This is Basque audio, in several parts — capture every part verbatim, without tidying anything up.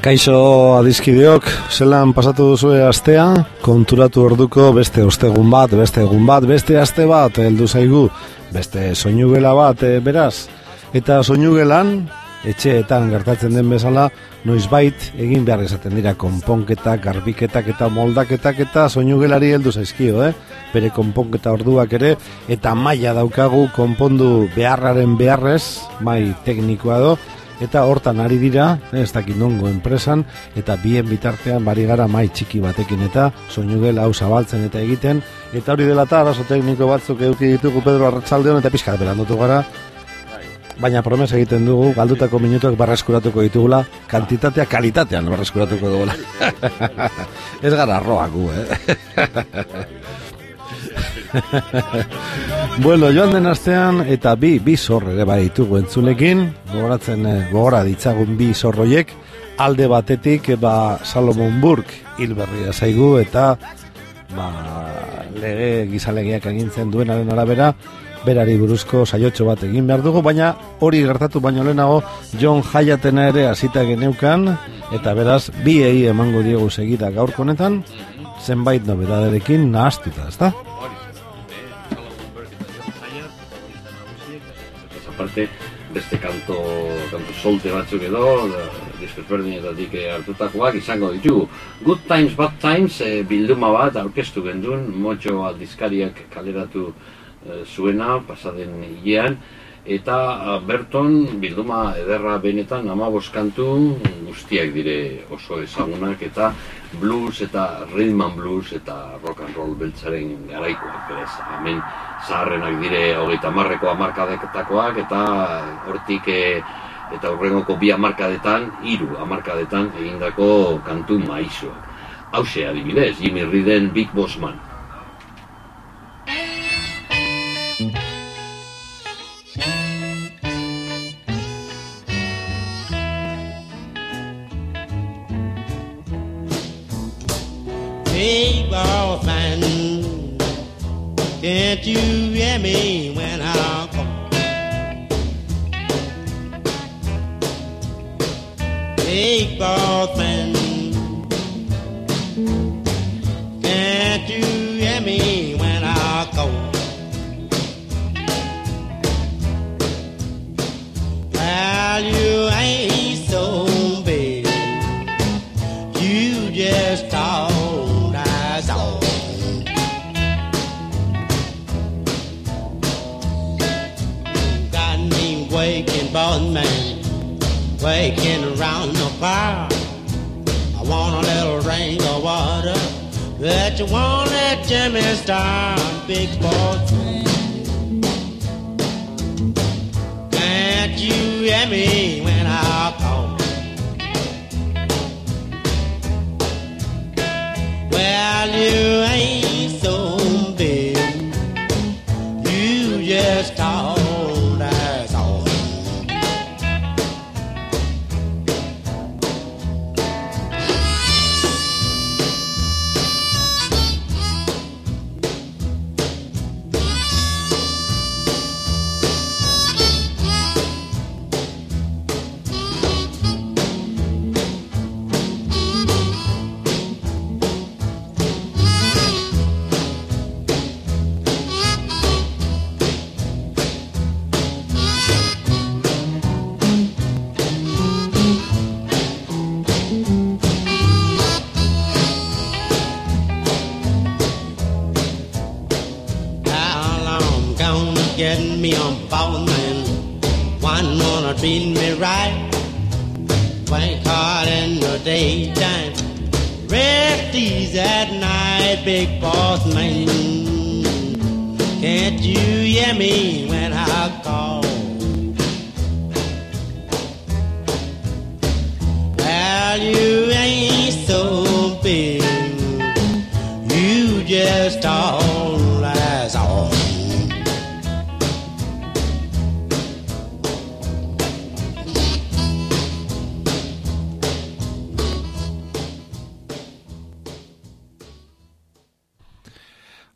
Kaixo adiskideok, zelan pasatu duzue astea, konturatu orduko beste ostegun bat, beste egun bat, beste aste bat, heldu zaigu, beste soinugela bat, e, beraz. Eta soinugelan, etxeetan gertatzen den bezala, noizbait egin behar izaten dira konponketak, garbiketak eta moldaketak eta soinugelari heldu zaizkio, eh? Bere konponketa orduak ere, eta maila daukagu konpondu beharraren beharrez, mai teknikoa do, eta hortan ari dira, ez dakit nongo enpresan, eta bien bitartean bari gara mai txiki batekin eta soinugel hau zabaltzen eta egiten, eta hori dela eta arazo tekniko batzuk eduki ditugu Pedro Arratsaldeon eta pixka berandutu gara, baina promesa egiten dugu, galdutako minutuak barreskuratuko ditugula, kantitatea kalitatean barreskuratuko dugula. Ez gara arroak gu, eh? Bueno, joan den astean eta bi, bi zorre ere bai ditugu entzulekin, gogoratzen gogora ditzagun bi zorroiek, alde batetik ba, Salomon Burke hil berria zaigu eta ba, lege gizalegeak agintzen duenaren arabera, berari buruzko saiotxo bat egin behar dugu, baina hori gertatu baino lehenago John Hyatena ere hasita geneukan, eta beraz biei emango diegu segida gaurko honetan, zenbait nobedaderekin nahaztuta, ezta? Aparte, beste kanto, kanto solte batzuk edo, disko ezberdinetatik hartutakoak izango ditugu. Good Times, Bad Times e, bilduma bat aurkeztu gendun, Motxo aldizkariak kaleratu e, zuena, pasaden hilean, eta berton bilduma ederra benetan hamabost kantu guztiak dire oso ezagunak eta blues eta rhythm and blues eta rock and roll beltzaren garaikoak, beraz, hemen zaharrenak dire hogeita hamarreko hamarkadetakoak eta hortik e, eta hurrengoko bi hamarkadetan, hiru hamarkadetan egindako kantu maizoak. Hauxe adibidez, Jimmy Reeden Big Boss Man. Big boss man, can't you hear me when I call? Big boss man, can't you hear me when I call? Well, you ain't so big, you just talk. Waking boss man, waking around the fire. I want a little drink of water, but you won't let Jimmy start. Big boss man, can't you hear me when I call? Well, you ain't so big, you just talk. Get me on boss man, one wanna treat me right, work hard in the daytime, rest easy at night. Big boss man, can't you hear me when I call? Well, you ain't so big, you just all as all.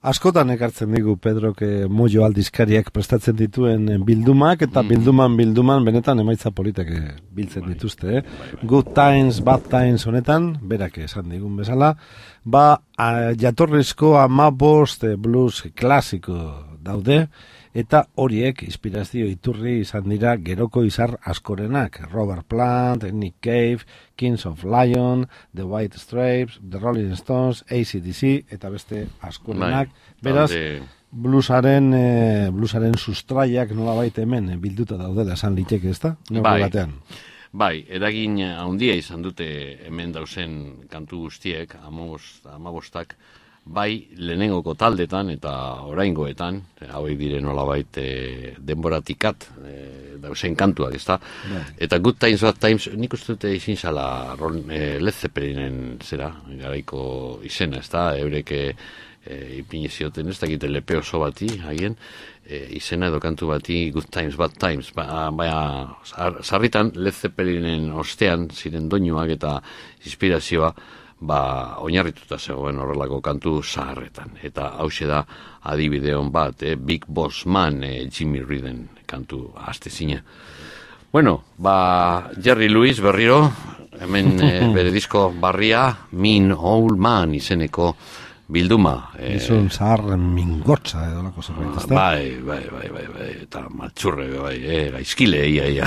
Askotan ekartzen digu Pedrok eh, Mojo aldizkariak prestatzen dituen bildumak, eta mm. bilduman bilduman benetan emaitza politek biltzen bai, dituzte. Eh? Bai, bai. Good times, bad times honetan, berak esan digun bezala, ba a, jatorrizko amabost blues klasiko daude, eta horiek inspirazio iturri izan dira geroko izar askorenak. Robert Plant, Nick Cave, Kings of Lion, The White Stripes, The Rolling Stones, A C D C, eta beste askorenak. Beraz, bluesaren, eh, bluesaren sustraiak nolabait hemen eh, bilduta daudela esan liteke, ezta? Bai, batean. Bai, eragin handia izan dute hemen dauzen kantu guztiek, amabostak, bai lehenengoko taldetan eta oraingoetan, hauek dire nolabait e, denboratikat e, dauzen kantuak, ezta? Bai. Eta Good Times, Bad Times, nik uste dute izin zala e, Led Zeppelinen zera, garaiko izena, ezta? Eureke e, ipini zioten, ez dakite lepe oso bati, haien, e, izena edo kantu bati Good Times, Bad Times, ba, baina sarritan Led Zeppelinen ostean ziren doinuak eta inspirazioa, ba, oinarrituta zegoen horrelako kantu zaharretan. Eta hauxe da adibideon bat, eh? Big Boss Man, eh, Jimmy Reeden kantu astezina. Bueno, ba, Jerry Lewis berriro, hemen eh, bere disko barria, Mean Old Man izeneko bilduma. Eh, Izun zahar mingotza edo lako zerbait, ezta? Bai, bai, bai, bai, bai, eta maltxurre, bai, eh, gaizkile, ia, ia.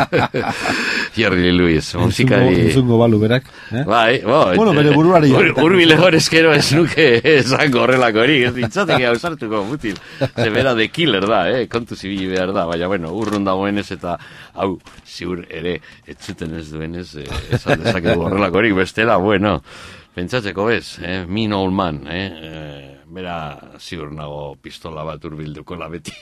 Jerry Lewis, musikari... Entzungo balu berak, eh? Bai, bai. Bueno, bere buruari... Ur, urbile horrezkero ez nuke esango horrelako hori, ez ditzatek hausartuko, mutil. Ze bera de killer da, eh, kontu zibili behar da, baina, bueno, urrun dagoenez eta, hau, ziur ere, etzuten ez duenez, eh, esan dezakegu horrelako hori, bestela, bueno... Pentsatzeko bez, eh? Mean Old Man, eh? eh? Bera ziur nago pistola bat urbilduko la beti,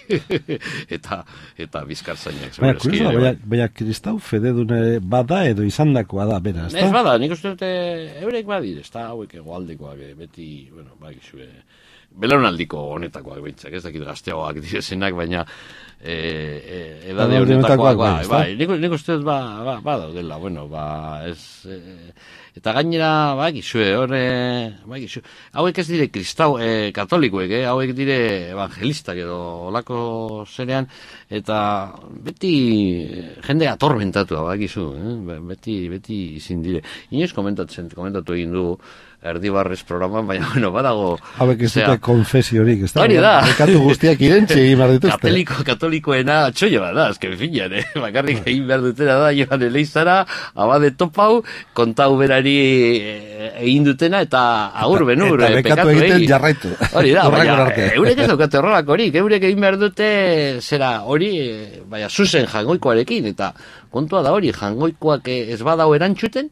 eta eta bizkarzainak. Baina, kuriosa, baina, baina kristau fededune bada edo izandakoa da, bera, ez da? Ez bada, nik uste dute eurek badir, ez da, hauek egoaldekoak, beti, bueno, bakizue, belaunaldiko honetakoak behitzak, ez dakit gazteagoak direzenak, baina e, e, edade honetakoak, bai, bai, nik, nik uste dut ba, ba, ba daudela, bueno, ba, ez... E, eta gainera, ba, gizue, horre, ba, gizue, hauek ez dire kristau, e, katolikoek, eh? Hauek dire evangelistak edo olako zerean, eta beti jende atormentatua, ba, gizu, eh? beti, beti izin dire. Inoiz komentatzen, komentatu egin du, erdibarrez programan, baina, bueno, badago... Hauek ez dute konfesiorik, ez da? Hori da. Ekatu guztiak irentxe egin behar dituzte. Katoliko, katolikoena txoio bat da, azken finean, eh? Bakarrik egin behar dutena da, joan eleizara, abade topau, kontau berari egin dutena, eta agur benur, eta, eta bekatu egiten egin. Jarraitu. Hori da, baina, eurek ez daukate horrelak horik, eurek egin behar dute, zera, hori, baina, zuzen jangoikoarekin, eta kontua da hori, jangoikoak ez badau erantzuten,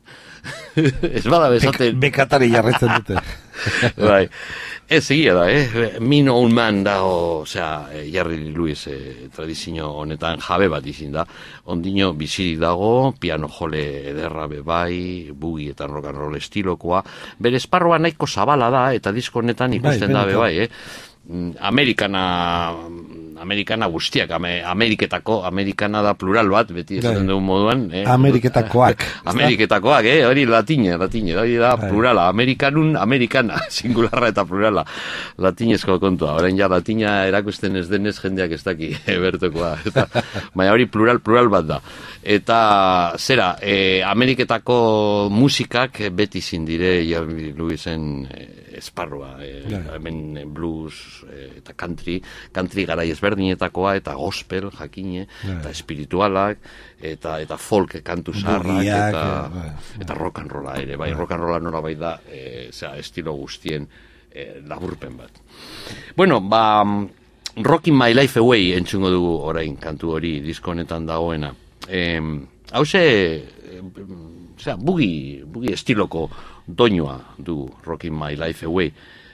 ez bada bezaten... Be, bekatari jarretzen dute. Bai, ez egia da, eh? Mean Old Man dago, osea, Jerry Lewis eh, tradizio honetan jabe bat izin da. Ondino bizirik dago, piano jole ederra bebai, bugi eta rock and roll estilokoa. Bere esparroa nahiko zabala da, eta disko honetan ikusten bai, da bebai, eh? Amerikana... Amerikana guztiak, Ameriketako, Amerikana da plural bat, beti esaten dugun moduan. Eh? Ameriketakoak. Ameriketakoak, eh? Hori latine, latine, hori da plurala, Amerikanun, Amerikana, singularra eta plurala, latinezko kontua. Orain ja latina erakusten ez denez jendeak ez daki, bertokoa. Baina hori plural, plural bat da. Eta, zera, eh, Ameriketako musikak beti zindire, Jerry Lewisen eh, esparrua, eh, hemen blues eh, eta country, country garai ezberdinetakoa, eta gospel, jakine, eta espiritualak, eta eta folk kantu zaharrak, eta, eta rock and rolla ere, bai, rock and rolla nora bai da, eh, zera, estilo guztien eh, laburpen bat. Bueno, ba, Rockin' My Life Away entzungo dugu orain, kantu hori, disko honetan dagoena. Eh, hauze, eh, zera, bugi, bugi estiloko doinua du Rockin' My Life Away.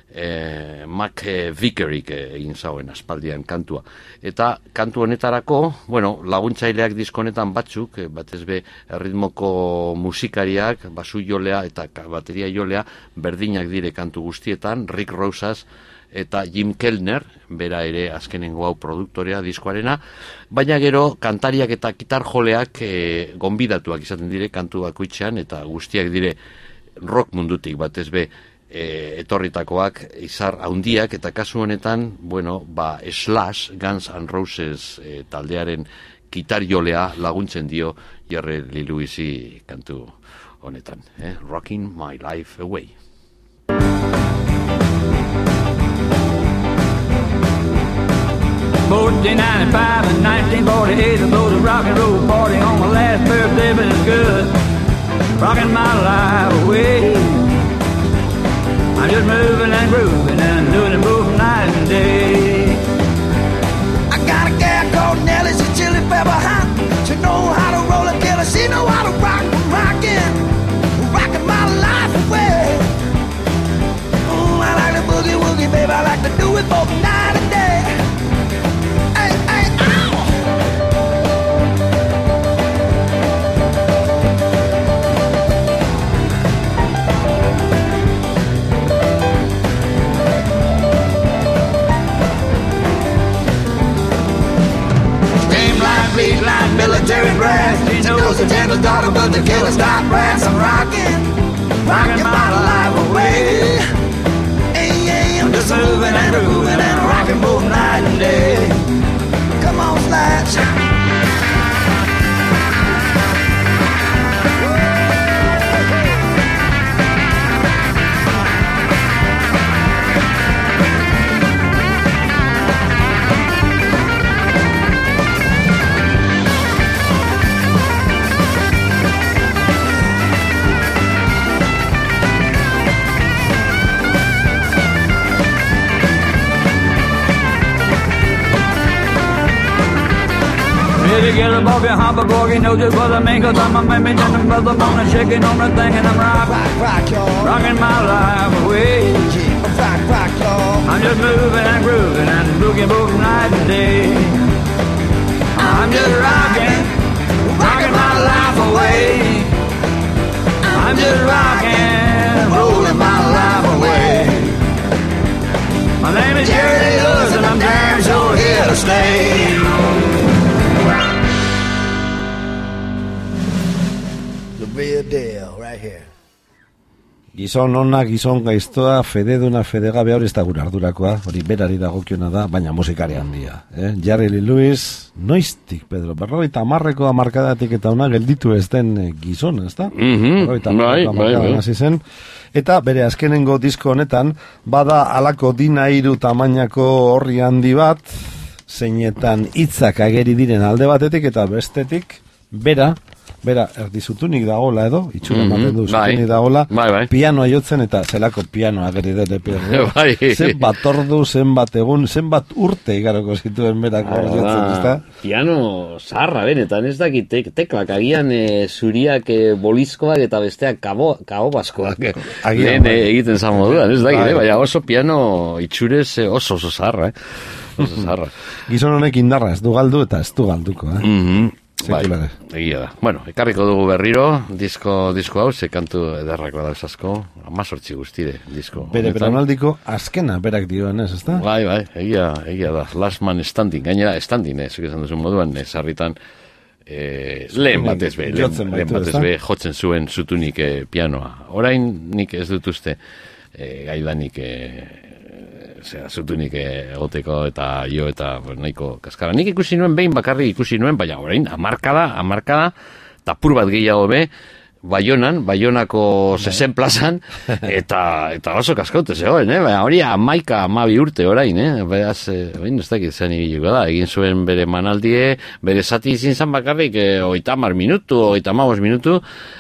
Eh, Mac Vickerik egin zauen aspaldian kantua. Eta kantu honetarako, bueno, laguntzaileak diskonetan batzuk, batez be erritmoko musikariak, basu jolea eta bateria jolea, berdinak dire kantu guztietan, Rick Rosas eta Jim Kellner, bera ere azkenengo hau produktorea diskoarena, baina gero kantariak eta gitar joleak eh, gonbidatuak izaten dire kantu bakoitzean, eta guztiak dire rock mundutik batez be e, etorritakoak izar handiak, eta kasu honetan, bueno, ba, Slash, Guns N' Roses e, taldearen gitarjolea laguntzen dio Jerry Lee Lewisi kantu honetan, eh? Rocking My Life Away. fourteen ninety-five and nineteen forty-eight, I blew the rock and roll party on my last birthday, but it's good. Rocking my life away. I'm just moving and grooving and doing it both night and day. I got a gal called Nellie, she's chili pepper hot. She know how to roll a killer, she know how to rock, rockin', rockin' my life away. Mm, I like the boogie woogie, baby, I like to do it both night and day. Bleed line, military brass. She knows the gentle daughter, but the killer's not brass. I'm rocking, rocking my life away. Hey, hey, I'm just moving and grooving and rocking both night and day. Come on, Slash. Baby, get above your hopper, boogie, know just what I mean, cause I'm a man, and I'm brother, bone, shaking on the thing, and I'm rock, rock, rock, y'all. Rocking my life away. Yeah, rock, rock, y'all. I'm just moving and grooving and boogie both night and day. I'm just rocking, rocking my life away. I'm just rocking, rolling my life away. My name is Jerry Lewis, and I'm damn sure here to stay. Real deal, right here. Gizon ona, gizon gaiztoa, fededuna, fedegabe, hori ez da gure ardurakoa, hori berari dagokiona da, baina musikari handia. Eh? Jerry Lee Lewis, noiztik, Pedro, berrogeita hamarreko hamarkadatik eta ona gelditu ez den gizona, ez da? Mm-hmm. Berrogeita hamarreko hamarkadan hasi zen. Eta bere azkenengo disko honetan, bada alako dina hiru tamainako horri handi bat, zeinetan hitzak ageri diren alde batetik eta bestetik, bera, Bera, erdi zutunik dagoela edo, itxura ematen du, zutunik dagoela, pianoa jotzen eta zelako pianoa geri dere perro. Zenbat ordu, zenbat egun, zenbat urte igaroko zituen berako jotzen, ezta? Piano zaharra benetan, ez dakit, tek, teklak agian e, zuriak e, bolizkoak eta besteak kabo, kaobaskoak lehen e, egiten zan moduan, ez dakit, eh? Baina oso piano itxurez e, oso oso zaharra, eh? Oso zaharra. Gizon honek indarra ez du galdu eta ez du galduko, eh? Mhm. Bai, egia da. Bueno, ekarriko dugu berriro, disko, disko hau, ze kantu ederrako da esasko, amazortzi guztire, disko. Bere beranaldiko azkena berak dioen ez, ezta? Bai, bai, egia, egia da, Last Man Standing, gainera standing, ez, esan duzun moduan, ez, harritan, eh, lehen batez be, lehen, lehen batez be, jotzen zuen zutunik eh, pianoa. Orain nik ez dut uste, eh, gaidanik, eh, zera, zutunik egoteko eta jo eta pues, nahiko kaskara. Nik ikusi nuen, behin bakarrik ikusi nuen, baina orain, amarkada, amarkada, eta pur bat gehiago be, Baionan, Baionako zezen plazan, eta, eta oso kaskaute zegoen, eh? Baina hori amaika, amabi urte orain, eh? Beraz, eh, bain ez dakit zen ibiliko da, egin zuen bere manaldie, bere zati izin zan bakarrik, eh, oita mar minutu, oita mabos minutu,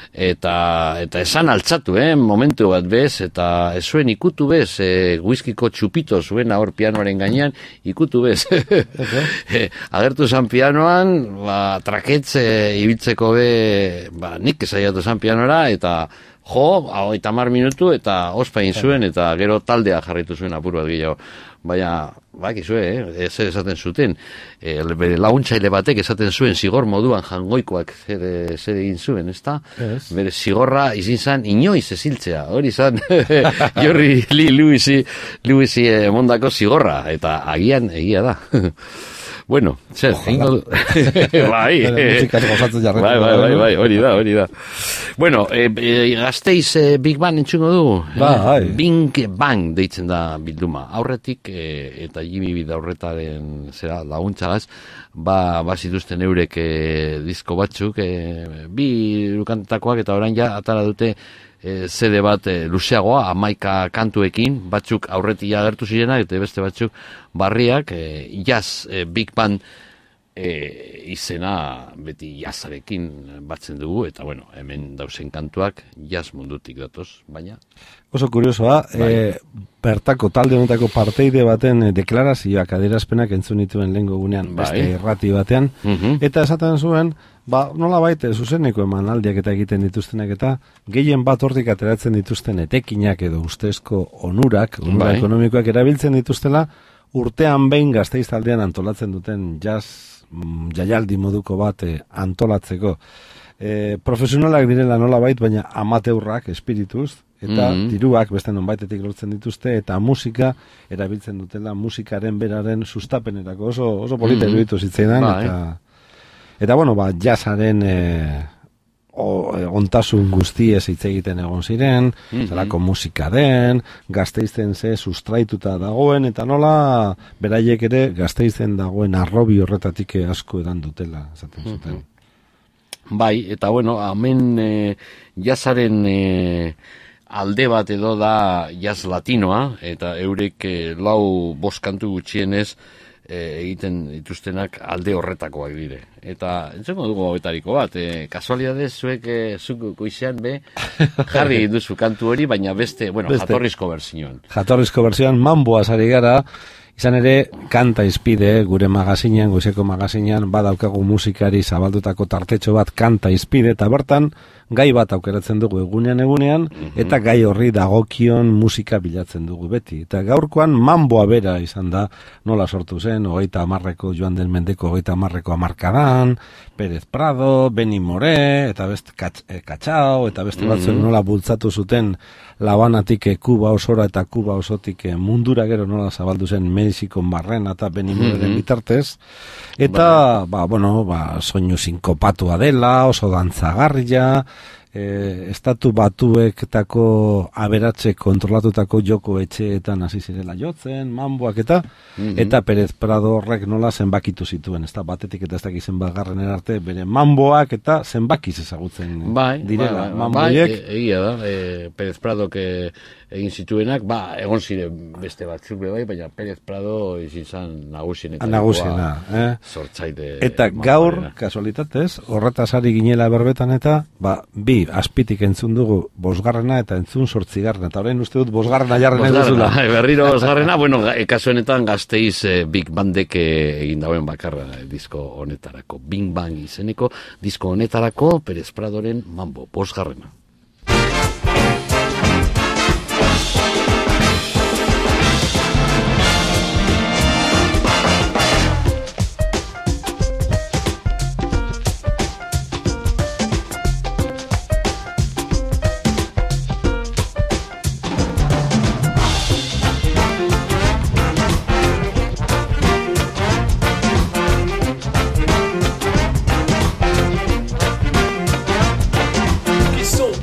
eta eta esan altzatu, eh, momentu bat bez, eta ez zuen ikutu bez, eh, whiskiko txupito zuen hor pianoaren gainean, ikutu bez. Okay. Agertu zan pianoan, ba, traketze ibiltzeko be, ba, nik esaiatu zan pianora, eta jo, hau eta mar minutu, eta ospain zuen, eta gero taldea jarritu zuen apur bat gehiago. Baina, bakizue, eh, ez esaten zuten, e, bere laguntzaile batek esaten zuen zigor moduan jangoikoak zer, zer egin zuen, ezta? Yes. Bere zigorra izin zan inoiz eziltzea, hori zan Jerry Lee Lewisi, Lewisi eh, mondako zigorra, eta agian egia da. Bueno, zer, jingo du... bai, musikaz gozatzen jarretu. Bai, bai, bai, bai, hori da, hori da. Bueno, e, e, Gasteiz e, Big Bang entzungo du. Bai. Bing Bang deitzen da bilduma. Aurretik, e, eta Jimmy Bida aurretaren zera laguntzagaz, ba, ba zituzten eurek e, disko batzuk, e, bi lukantetakoak eta orain ja atara dute E, zede bat e, luzeagoa, hamaika kantuekin, batzuk aurretik agertu zirenak, eta beste batzuk barriak, e, jazz, e, Big Band e, izena beti jazzarekin batzen dugu, eta bueno, hemen dauzen kantuak jazz mundutik datoz, baina... Oso kuriosoa, bai. e, bertako talde honetako parteide baten e, deklarazioak adierazpenak entzun dituen lehengo gunean, bai. Beste irrati batean, uh-huh. Eta esaten zuen, ba, nola baite, zuzeneko eman aldiak eta egiten dituztenak eta gehien bat hortik ateratzen dituzten etekinak edo ustezko onurak, onura bai. Ekonomikoak erabiltzen dituztela, urtean behin Gasteiz taldean antolatzen duten jazz mm, jaialdi moduko bat eh, antolatzeko. E, profesionalak direla nola bait, baina amateurrak espirituz, eta mm-hmm. diruak beste nonbaitetik lortzen dituzte, eta musika erabiltzen dutela musikaren beraren sustapenerako oso, oso polita mm-hmm. iruditu zitzaidan, bai. eta Eta, bueno, ba, jazzaren e, o, e, ontasun guztiez hitz egiten egon ziren, mm-hmm. zelako musika den, Gasteizten ze sustraituta dagoen, eta nola, beraiek ere, Gasteizten dagoen arrobi horretatik asko edan dutela, esaten zuten. Mm-hmm. Bai, eta, bueno, hemen e, jazzaren e, alde bat edo da jazz latinoa, eta eurek e, lau boskantu gutxienez, E, egiten dituztenak alde horretakoak dire. Eta entzeko dugu hobetariko bat, e, kasualidadez zuek e, zuk goizean be jarri duzu kantu hori, baina beste, bueno, beste. jatorrizko berzioan. Jatorrizko berzioan mamboa sari gara, izan ere kanta izpide, gure magazinean, goizeko magazinean, badaukagu musikari zabaldutako tartetxo bat kanta izpide, eta bertan gai bat aukeratzen dugu egunean egunean, mm-hmm. eta gai horri dagokion musika bilatzen dugu beti. Eta gaurkoan mamboa bera izan da, nola sortu zen, hogeita hamarreko joan den mendeko hogeita hamarreko hamarkadan, Pérez Prado, Benny Moré, eta beste katx, e, Katxao, eta beste mm-hmm. batzuk nola bultzatu zuten Labanatik Kuba osora eta Kuba osotik mundura gero nola zabaldu zen Mexikon barrena eta Benny Moreren mm-hmm. bitartez. Eta, ba, bueno, ba, soinu sinkopatua dela, oso dantzagarria, e, estatu batuektako aberatze kontrolatutako joko etxeetan hasi zirela jotzen, mamboak eta, mm-hmm. eta Pérez Prado horrek nola zenbakitu zituen, ez da batetik eta ez dakiz zenbatgarren arte, bere mamboak eta zenbakiz ezagutzen bai, direla, bai, mamboiek. Bai, egia da, e, Pérez Pradok egin zituenak, ba, egon ziren beste batzuk bai, baina Pérez Prado izan nagusienetakoa. Nagusiena, eh? Sortzaide. Eta gaur, kasualitatez, horretaz ari ginela berbetan eta, ba, bi, azpitik entzun dugu bosgarrena eta entzun sortzigarrena, eta orain uste dut bosgarrena jarren eduzula. Berriro bosgarrena, bueno, kasu honetan Gasteiz eh, Big Bandek egin dauen bakarra eh, disko honetarako, Bing Bang izeneko, disko honetarako, Pérez Pradoren mambo, bosgarrena. So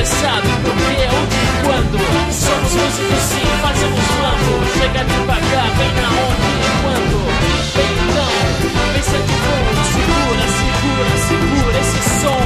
Você sabe por que, onde e quando. Somos músicos sim, fazemos quando. Chega devagar, vem na onde e quando. Vem então, pensa de bom. Segura, segura, segura esse som.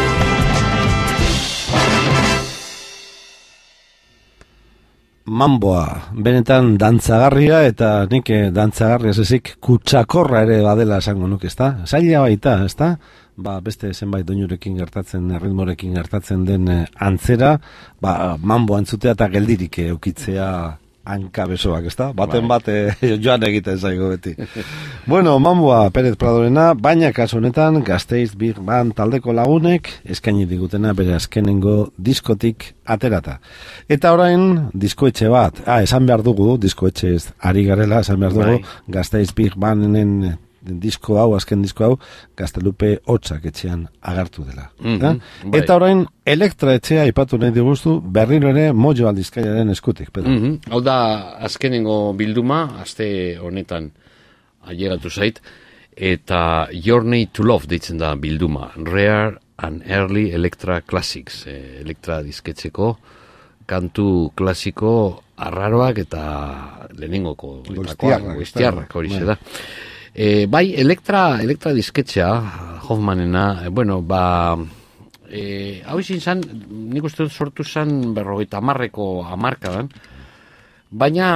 Mamboa, benetan dantzagarria eta nik dantzagarria ezik kutsakorra ere badela esango nuke, ezta? Zaila baita, ezta? Ba, beste zenbait doinurekin gertatzen, ritmorekin gertatzen den antzera, ba, mamboa entzutea eta geldirik eukitzea hanka besoak, ezta? Baten bate joan egiten zaigo beti. Bueno, mamboa Pérez Pradorena, baina kasu honetan Gasteiz Big Band taldeko lagunek eskaini digutena bere azkenengo diskotik aterata. Eta orain diskoetxe bat, ah, esan behar dugu, diskoetxe ez ari garela, esan behar dugu, bai. Gasteiz Big Banden disko hau, azken disko hau, Gaztelupe Hotsak etxean agertu dela. Mm-hmm, bai. Eta orain, Elektra etxea ipatu nahi diguztu, berriro ere Mojo aldizkaiaren eskutik, Pedro. Mm-hmm. Hau da, azkenengo bilduma, aste honetan ailegatu zait, eta Journey to Love deitzen da bilduma, Rare and Early Elektra Classics, eh, Elektra disketxeko, kantu klasiko arraroak eta lehenengoko goiztiarrak hori da. E, bai, Elektra, Elektra disketxea, Hoffmanena, e, bueno, ba, e, hau izin zan, nik uste dut sortu zan berrogeita hamarreko hamarkadan, baina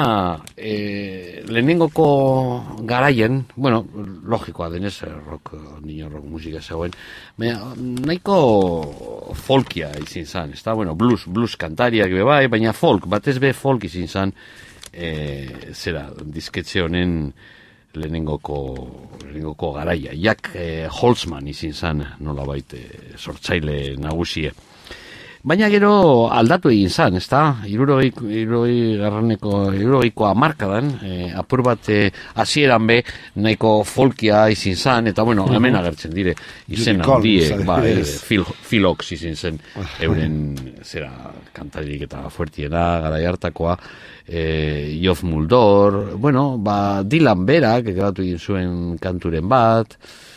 e, lehenengoko garaien, bueno, logikoa denez, rock, niño rock musika zegoen, baina nahiko folkia izin zan, ez da, bueno, blues, blues kantariak be bai, baina folk, batez be folk izin zan, e, zera, disketxe honen, lehenengoko, lehenengoko garaia. Jack eh, Holtzman izin zan, nolabait eh, sortzaile nagusie. Baina gero aldatu egin zan, ez da? Irurogei, irurogei garraneko, irurogeiko hamarkadan, eh, apur bat eh, hasieran be, nahiko folkia izin zan, eta bueno, hemen agertzen dire, izen handiek, ba, eh, Phil, Phil Ox izin zen, euren, zera, kantaririk eta fuertiena, garai hartakoa, eh, Geoff Muldor, bueno, ba, Dylan berak, grabatu egin zuen kanturen bat,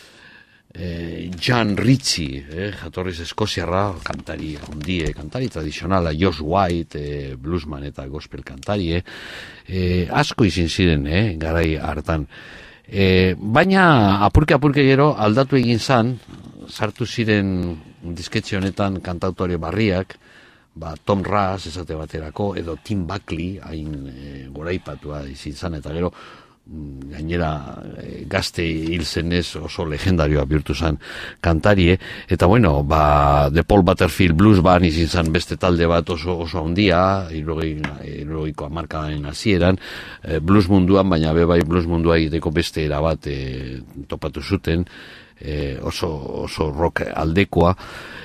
eh, Jan Ritchie, eh, jatorriz eskoziarra, kantari hundie, kantari tradizionala, Josh White, eh, bluesman eta gospel kantari, eh, eh, asko izin ziren, eh, garai hartan. Eh, baina apurke-apurke gero aldatu egin zan, sartu ziren disketxe honetan kantautore barriak, ba, Tom Russ esate baterako, edo Tim Buckley, hain e, goraipatua izin zan, eta gero gainera e, gazte hil zenez oso legendarioa bihurtu zan kantarie, eta bueno, ba, The Paul Butterfield Blues Band izin zan beste talde bat oso, oso handia, hirurogeiko hamarkadaren hasieran, e, blues munduan, baina bebai blues mundua egiteko beste era bat e, topatu zuten, e, oso, oso rock aldekoa.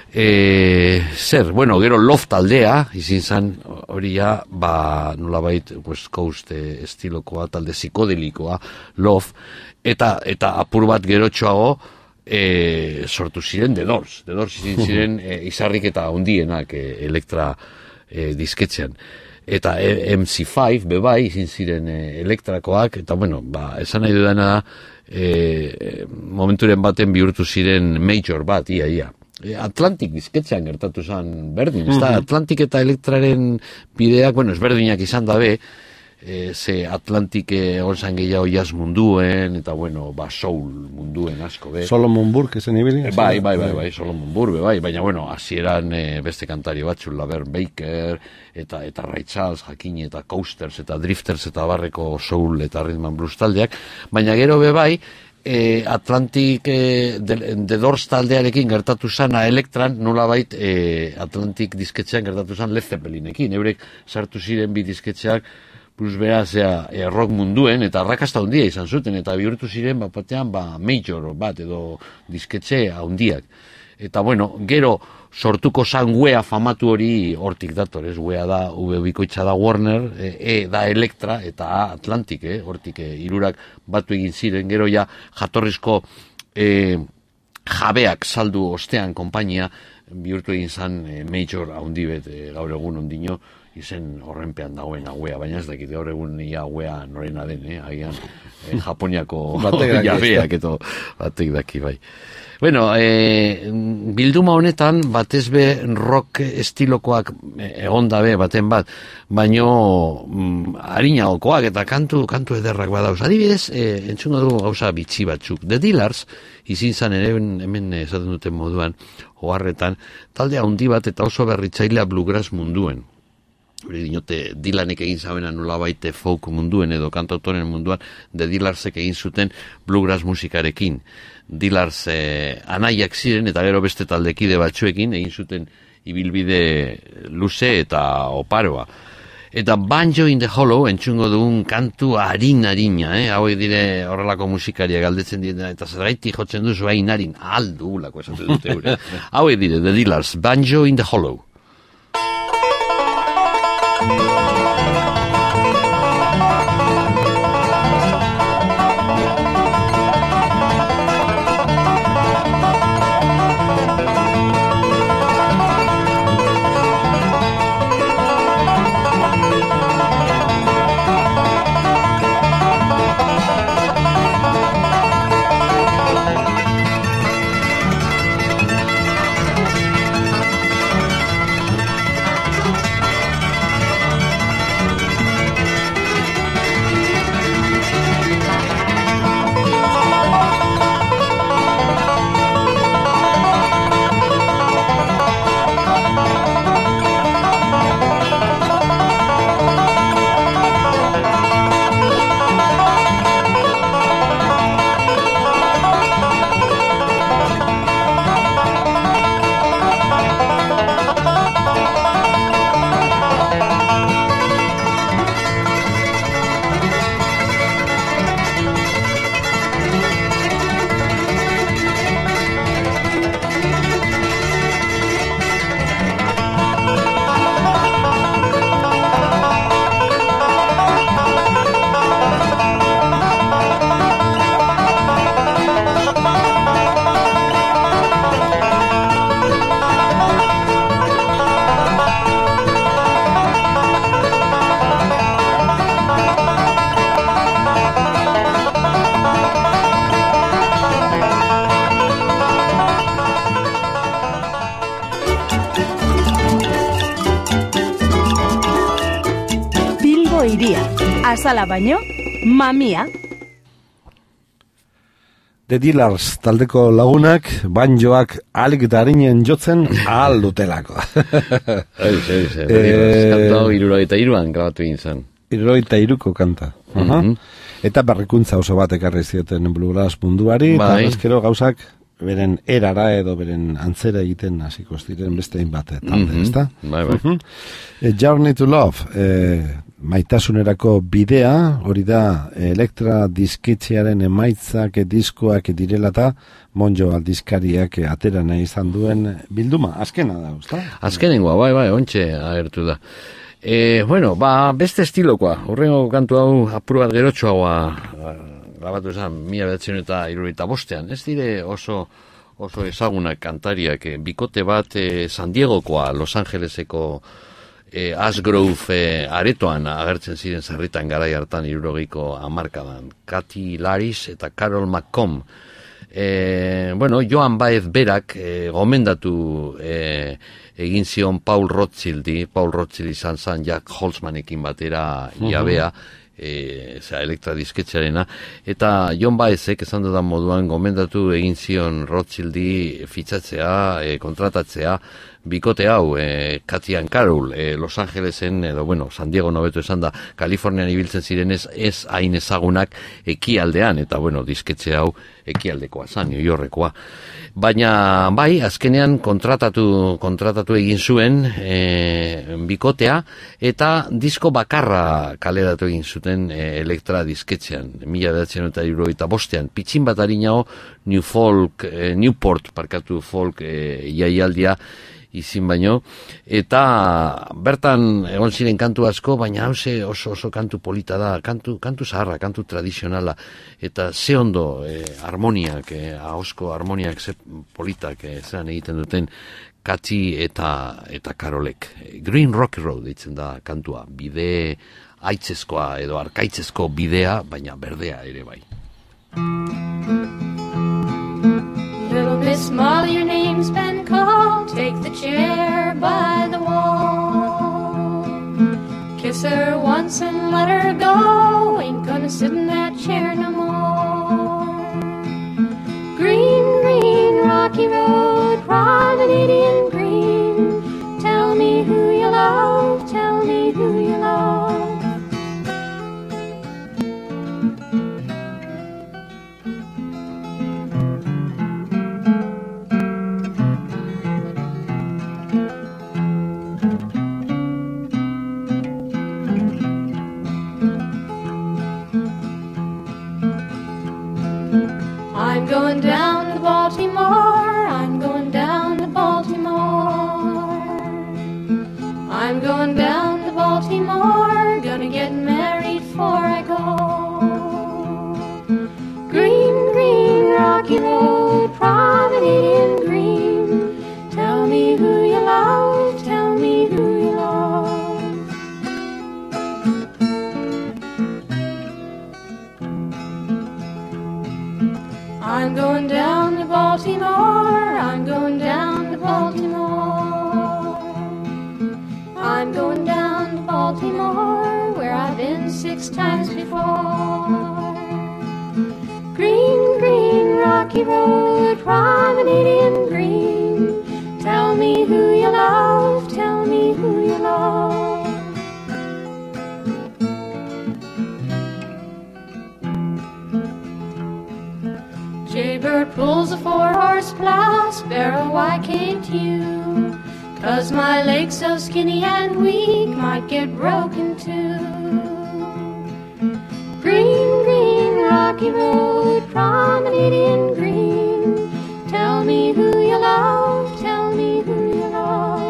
E, zer, bueno, gero Love taldea izin zan hori ja, ba, nolabait West Coast e, estilokoa, talde psikodelikoa, Love, eta eta apur bat gerotxoago e, sortu ziren The Doors, The Doors izin ziren e, izarrik eta hundienak e, Elektra e, disketxean. Eta M C cinco bebai izin ziren e, elektrakoak, eta bueno, ba, esan nahi dudana da, e, momenturen baten bihurtu ziren major bat, ia, ia. Atlantic disketxean gertatu zen berdin, ez da, Atlantic eta Elektraren bideak, bueno, ezberdinak izan dabe, e, ze Atlantic egon zan gehiago jazz munduen, eta bueno, ba, soul munduen asko, be. Solomon Burke esen ibili? Bai, bai, bai, bai, Solomon Burke, bai, baina bueno, hasieran e, beste kantari batzu, Laverne Baker, eta eta Ray Charles, Jakin, eta Coasters, eta Drifters, eta barreko soul eta rhythm and blues taldeak, baina gero be bai, E, Atlantic e, The Doors taldearekin gertatu zan a Elektran, nolabait e, Atlantic disketxean gertatu zan Led Zeppelinekin, eurek sartu ziren bi disketxeak plus beraz e, rock munduen, eta arrakasta handia izan zuten, eta bihurtu ziren bat batean ba, major bat edo disketxe handiak. Eta bueno, gero sortuko zan wea famatu hori hortik dator, ez? Wea da, V bikoitza da Warner, E, e da Elektra, eta A Atlantic, eh? Hortik e, irurak batu egin ziren, gero ja jatorrizko e, jabeak saldu ostean konpainia bihurtu egin zan e, major haundi bet e, gaur egun ondino izen horrenpean dagoen hauea, baina ez dakit gaur egun ia hauea norena den, eh? Agian eh, Japoniako jabeak eto batek daki bai. Bueno, eh, bilduma honetan batez be rock estilokoak egon dabe baten bat, baino mm, harinagokoak eta kantu kantu ederrak badauz. Adibidez, eh, entzungo dugu gauza bitxi batzuk. The Dillars, izin zan ere hemen esaten duten moduan, oharretan, talde handi bat eta oso berritzailea bluegrass munduen. Hori dinote, Dylanek egin zabena nolabait folk munduen edo kantautoren munduan, The Dillarsek egin zuten bluegrass musikarekin. Dillars eh, anaiak ziren eta gero beste taldekide batzuekin egin zuten ibilbide luze eta oparoa. Eta Banjo in the Hollow entzungo dugun kantu harin-harina, eh? Hau dire horrelako musikaria galdetzen dira, eta zergaiti jotzen duzu hain harin, aldu lako esatu dute gure. Hau dire, The Dillars, Banjo in the Hollow. Azala baino, mamia. The Dillars taldeko lagunak, banjoak alik darinen jotzen ahal dutelako. Eiz, eiz, eiz. Kanta hau irurogeita iruan grabatu egin zen. Irurogeita iruko kanta. Uh-huh. Eta berrikuntza oso bat ekarri zioten bluegrass munduari, eta ezkero gauzak beren erara edo beren antzera egiten hasiko ziren beste hainbat talde, mm-hmm. ezta? Bai, bai. Uh-huh. A Journey to Love, eh, maitasunerako bidea, hori da Elektra disketxearen emaitzak diskoak direlata, Monjo aldizkariak atera nahi izan duen bilduma, azkena da, ezta? Azkenengoa, bai, bai, ontxe agertu da. E, bueno, ba, beste estilokoa, horrengo kantu hau apur bat gerotxoagoa grabatu esan, mila behatzen eta irurogeita bostean, ez dire oso oso ezagunak kantariak, eh, bikote bat eh, San Diegokoa, Los Angeleseko eh, Ashgrove eh, aretoan agertzen ziren sarritan garai hartan hirurogeiko hamarkadan, Cathy Laris eta Carol McComb. Eh, bueno, Joan Baez berak eh, gomendatu eh, egin zion Paul Rothschildi, Paul Rothschild izan zan Jack Holzmanekin batera jabea, uh-huh. E, zera, Elektra disketxarena, eta John Baezek esan dudan moduan gomendatu egin zion Rothschildi fitxatzea, e, kontratatzea, bikote hau, e, Cathy and Carol, e, Los Angelesen, edo, bueno, San Diego nobetu esan da, Kalifornian ibiltzen ziren ez, ez hain ezagunak ekialdean, eta, bueno, disketxe hau ekialdekoa zan, New Yorkekoa. Baina, bai, azkenean kontratatu, kontratatu egin zuen e, bikotea, eta disko bakarra kaleratu egin zuten e, Elektra disketxean, mila bederatziehun eta hirurogeita bostean, pitxin bat harinago New Folk, e, Newport, parkatu folk e, jaialdia izin baino, eta bertan egon ziren kantu asko, baina hause oso oso kantu polita da, kantu, kantu zaharra, kantu tradizionala, eta ze ondo eh, harmoniak, eh, ahosko harmoniak ze politak eh, zean egiten duten Katzi eta eta Karolek. Green Rocky Road ditzen da kantua, bide aitzezkoa edo arkaitzezko bidea, baina berdea ere bai. Little Miss Molly, your name's been called. Take the chair by the wall. Kiss her once and let her go. Ain't gonna sit in that chair no more. Green, green, rocky road, promenade in green. Tell me who you love, tell me who you love. I'm going down to Baltimore, I'm going down to Baltimore. I'm going down to Baltimore, gonna get married before I go. Green, green, rocky road, promenade in green. Tell me who you love, tell me who you love. I'm going down to Baltimore, I'm going down to Baltimore. I'm going down to Baltimore, where I've been six times before. Green, green, rocky road, promenade in green. Tell me who you love, tell me who you love. Jaybird pulls a four-horse plow, Sparrow, why can't you? 'Cause my leg's so skinny and weak, might get broken too. Green, green, rocky road, promenade in green. Tell me who you love, tell me who you love.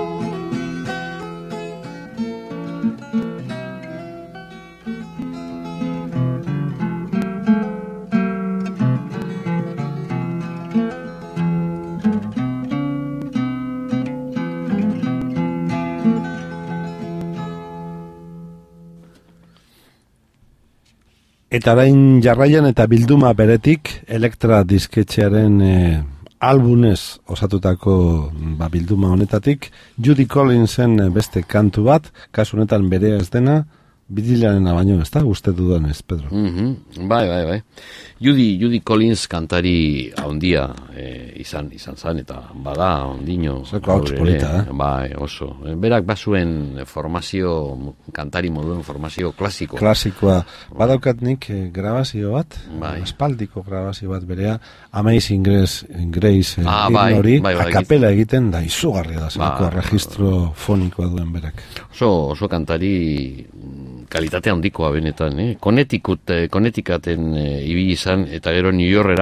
Eta orain jarraian eta bilduma beretik, Elektra disketxearen e, albunez osatutako ba, bilduma honetatik, Judy Collinsen beste kantu bat, kasu honetan berea ez dena, bidilarena baino, ez da, uste dudanez, Pedro. Mm-hmm. Bai, bai, bai. Judy, Judy Collins kantari haundia e, izan, izan zan, eta bada ondino. Zeko hauts polita, eh? Bai, oso. Berak bazuen formazio, kantari moduen formazio klasiko. Klasikoa. Badaukat nik eh, grabazio bat, bai. Aspaldiko grabazio bat berea, Amazing Grace, Grace ah, eh, bai, hori, bai, bai, akapela egiten da, izugarria da, zelako bai, registro fonikoa duen berak. Oso, oso kantari kalitatea handikoa benetan, eh? Konetikut, eh, Konetikaten eh, ibili izan, eta gero New Yorkera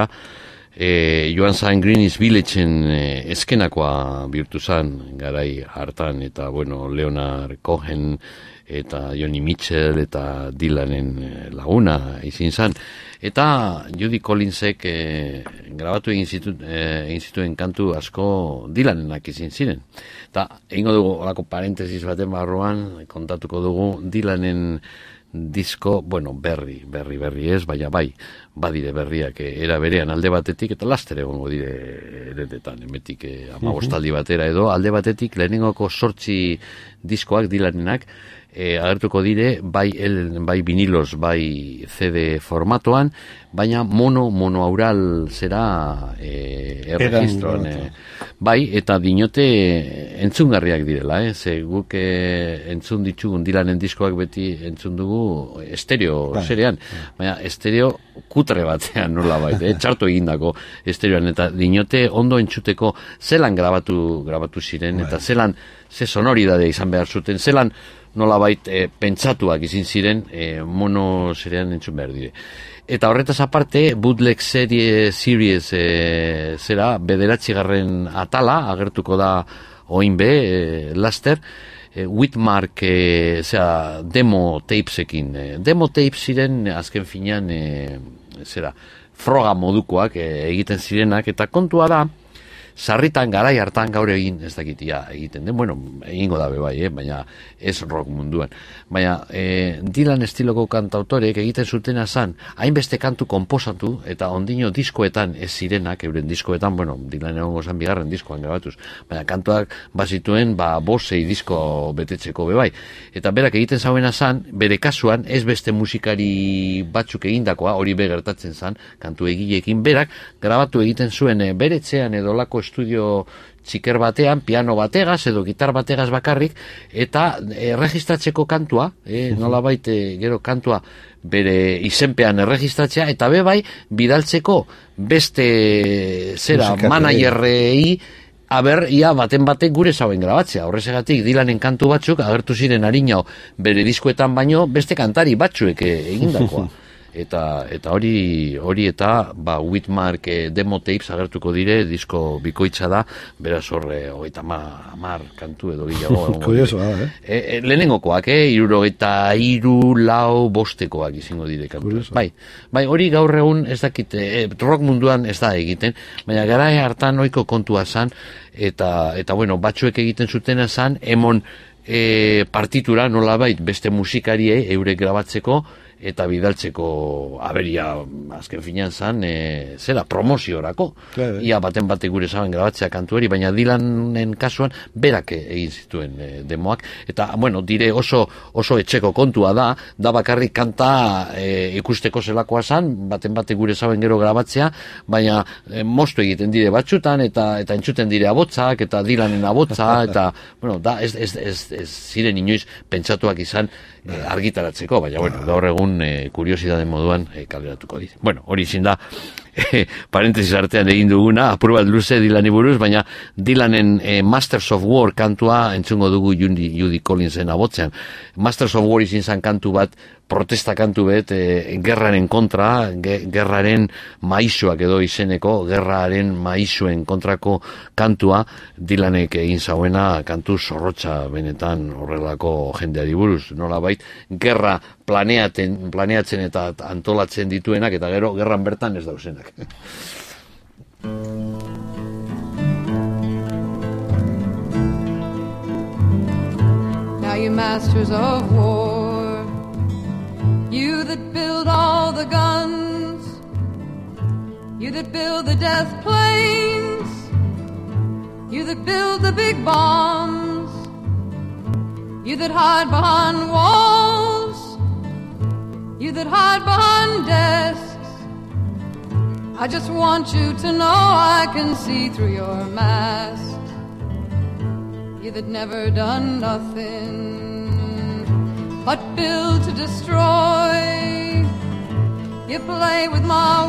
eh, joan zain Greenwich Villageen eh, eskenakoa bihurtu zan garai hartan, eta bueno, Leonard Cohen eta Joni Mitchell eta Dylanen eh, laguna izin zan. Eta Judy Collinsek eh, grabatu egin, zitu, eh, egin zituen kantu asko Dylanenak izin ziren. Eta egingo dugu olako parentesis baten barruan, kontatuko dugu Dylanen disko, bueno, berri, berri, berri ez, baina bai, badire berriak era berean alde batetik, eta laster egongo dire eretetan, emetik eh, amabostaldi batera edo, alde batetik lehenengoko sortzi diskoak Dylanenak, E, agertuko dire, bai, el, bai vinilos, bai C D formatoan, baina mono, monoaural zera e, erregistroan. E, bai, eta dinote entzungarriak direla, eh? Ze guk e, entzun ditugun Dylanen diskoak beti entzun dugu estereo bai, zerean, baina estereo kutre batean nola baita, eh? Txarto egindako estereoan, eta dinote ondo entzuteko zelan grabatu, grabatu ziren, bai. Eta zelan, ze sonoridade izan behar zuten, zelan nolabait e, pentsatuak izin ziren e, mono zerean entzun behar dire. Eta horretaz aparte, bootleg serie, series e, zera, bederatzigarren atala, agertuko da oin be, e, laster, e, Whitmark e, zera, demo tapesekin. E, demo tapes ziren, azken finean, e, zera, froga modukoak e, egiten zirenak, eta kontua da, sarritan garai hartan gaur egin ez dakitia egiten den, bueno, egingo dabe bai, eh? Baina ez rock munduan. Baina e, Dylan estiloko kantautorek egiten zutena zan, hainbeste kantu konposatu, eta ondino diskoetan ez zirenak, euren diskoetan, bueno, Dylan egongo zan bigarren diskoan grabatuz, baina kantuak bazituen, ba, bosei disko betetzeko bebai. Eta berak egiten zauena zan, bere kasuan, ez beste musikari batzuk egindakoa, hori be gertatzen zan, kantu egileekin, berak grabatu egiten zuen e, bere etxean edo lako estudio txiker batean, piano bategaz edo gitar bategaz bakarrik, eta erregistratzeko kantua, eh, nolabait e, gero kantua bere izenpean erregistratzea, eta be bai bidaltzeko beste zera managerrei, aber, ia baten batek gure zauen grabatzea. Horrezegatik Dylanen kantu batzuk agertu ziren harinao bere diskoetan baino beste kantari batzuek egindakoa. Eta eta hori hori eta ba Whitmark eh, demo tapes agertuko dire, disko bikoitza da, beraz hor hogeita hamar kantu edo gehiago. Kurioso da, eh? E, e, lehenengokoak, eh, hirurogeita hiru lau bostekoak izango dire kantu. Bai, bai, hori gaur egun ez dakit, eh, rock munduan ez da egiten, baina gara hartan ohiko kontua zan, eta eta bueno, batzuek egiten zutena zan, emon eh, partitura nolabait beste musikarie eurek grabatzeko, eta bidaltzeko aberia azken finean zan, e, zera, promoziorako. Claro. Ia baten bate gure zaben grabatzea kantueri, baina Dylanen kasuan berak egin zituen e, demoak, eta, bueno, dire oso oso etxeko kontua da, da bakarrik kanta e, ikusteko zelakoa zan, baten bate gure zaben gero grabatzea, baina e, moztu egiten dire batzutan, eta eta entzuten dire abotzak, eta Dylanen abotza, eta, bueno, da, ez, ez, ez, ez ziren inoiz pentsatuak izan e, argitaratzeko, baina, bueno, gaur egun E, kuriosidade moduan e, kaleratuko dit. Bueno, hori izin da e, parentesis artean egin duguna, apur bat luze Dylani buruz, baina Dylanen e, Masters of War kantua entzungo dugu Judy, Judy Collinsen abotzean. Masters of War izin zan kantu bat, protesta kantu bet, e, gerraren kontra, ge, gerraren maisuak edo izeneko, gerraren maisuen kontrako kantua, Dylanek egin zauena kantu zorrotza benetan horrelako jendeari buruz, nolabait, gerra planeaten, planeatzen eta antolatzen dituenak, eta gero gerran bertan ez dauzenak. Now you masters of war, you that build all the guns, you that build the death planes, you that build the big bombs, you that hide behind walls, you that hide behind desks. I just want you to know I can see through your mask. You that never done nothing but build to destroy. You play with my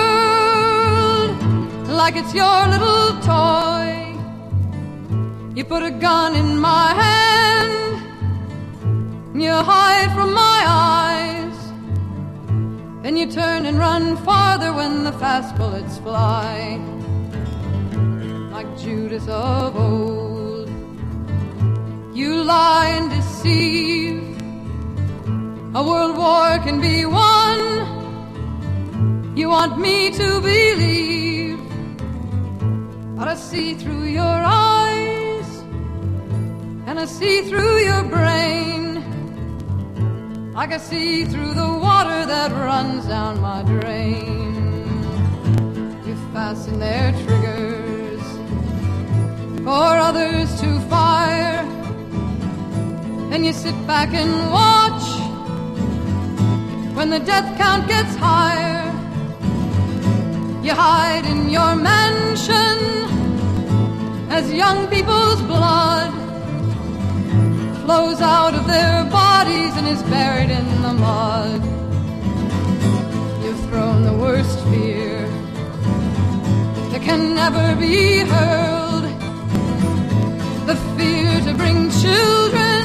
world like it's your little toy. You put a gun in my hand, you hide from my eyes, then you turn and run farther when the fast bullets fly. Like Judas of old, you lie and deceive. A world war can be won, you want me to believe, but I see through your eyes, and I see through your brain, like I see through the water that runs down my drain. You fasten their triggers for others to fire, and you sit back and watch when the death count gets higher. You hide in your mansion as young people's blood flows out of their bodies and is buried in the mud. You've thrown the worst fear that can never be hurled, the fear to bring children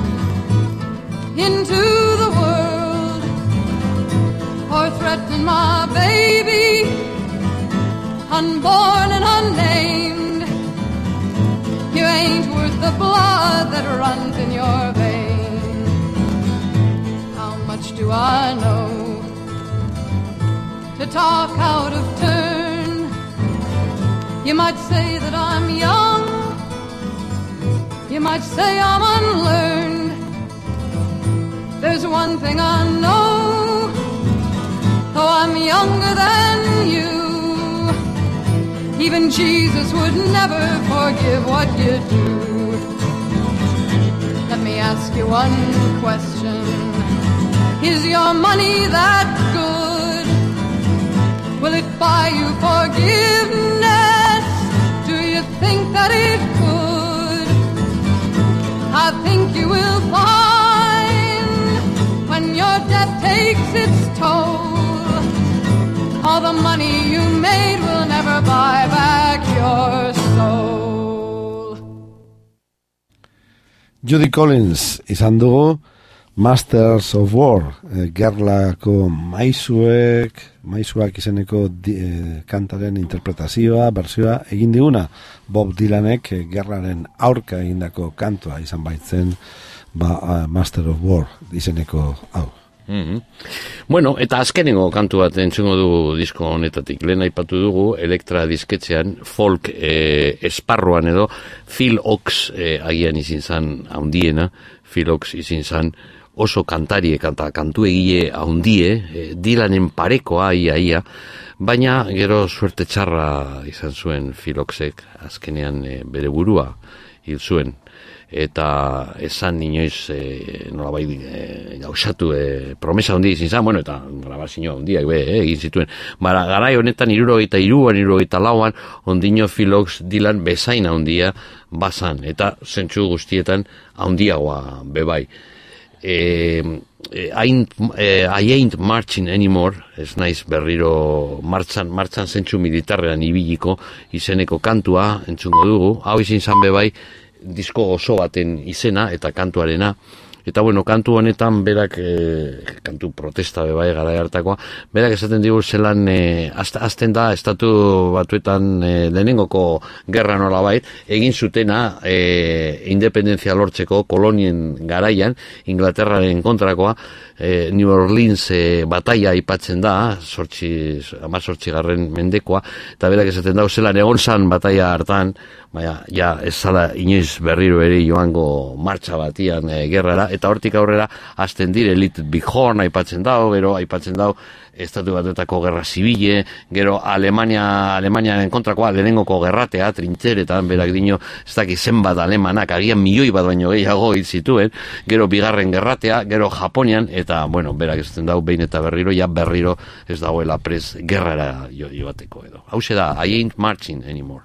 into the world, or threaten my baby, unborn and unnamed. You ain't worth the blood that runs in your veins. How much do I know to talk out of turn You might say that I'm young, you might say I'm unlearned. There's one thing I know, though I'm younger than you, even Jesus would never forgive what you do. Let me ask you one question. Is your money that good? Will it buy you forgiveness? Do you think that it could? I think you will find when your death takes its toll, all the money you made will never buy back your soul. Judy Collins izan dugu Masters of War, e, gerlako maizuek, maizuak izeneko di, e, kantaren interpretazioa, bersioa egin diguna. Bob Dylanek e, gerlaren aurka egindako kantua izan baitzen, ba, uh, Master of War izeneko hau. Mm-hmm. Bueno, eta azkenengo kantu bat entzungo dugu disko honetatik. Lehen aipatu dugu Elektra disketxean folk e, esparruan edo Phil Ox e, agian izin zan haundiena. Phil Ox izin zan oso kantari eta kantu egile haundie, e, Dylanen parekoa ia ia, baina gero suerte txarra izan zuen Phil Oxek azkenean e, bere burua hil zuen. Eta esan inoiz e, nolabait e, gauzatu e, promesa handia izin zan, bueno, eta grabazio handiak be, e, egin zituen. Bara, garai honetan hirurogeita hiruan, hirurogeita lauan, ondino Phil Ox Dylan bezain handia bazan, eta zentsu guztietan handiagoa bebai. E, e, I ain't marching anymore, ez naiz berriro martxan, martxan zentsu militarrean ibiliko izeneko kantua entzungo dugu, hau izin zan bebai, disko oso baten izena eta kantuarena. Eta bueno, kantu honetan berak, e, kantu protesta bebai gara hartakoa, berak esaten digu zelan e, azten da estatu batuetan e, lehenengoko gerra nolabait, egin zutena e, independentzia lortzeko kolonien garaian, Inglaterraren kontrakoa, e, New Orleans e, bataia aipatzen da, sortzi, amazortzi garren mendekoa, eta berak esaten da zelan egon zan bataia hartan, baina, ja, ez zala inoiz berriro ere joango martxa batian e, gerrara, eta hortik aurrera hasten dire Little Big Horn aipatzen dau, gero aipatzen dau estatu batuetako gerra zibile, gero Alemania, Alemaniaren kontrakoa lehenengoko gerratea, trintxeretan, berak dino, ez daki zenbat alemanak, agian milioi bat baino gehiago hil zituen, gero bigarren gerratea, gero Japonian, eta, bueno, berak esaten dau behin eta berriro, ja berriro ez dagoela prez gerrara jo, joateko edo. Hau da, I ain't marching anymore.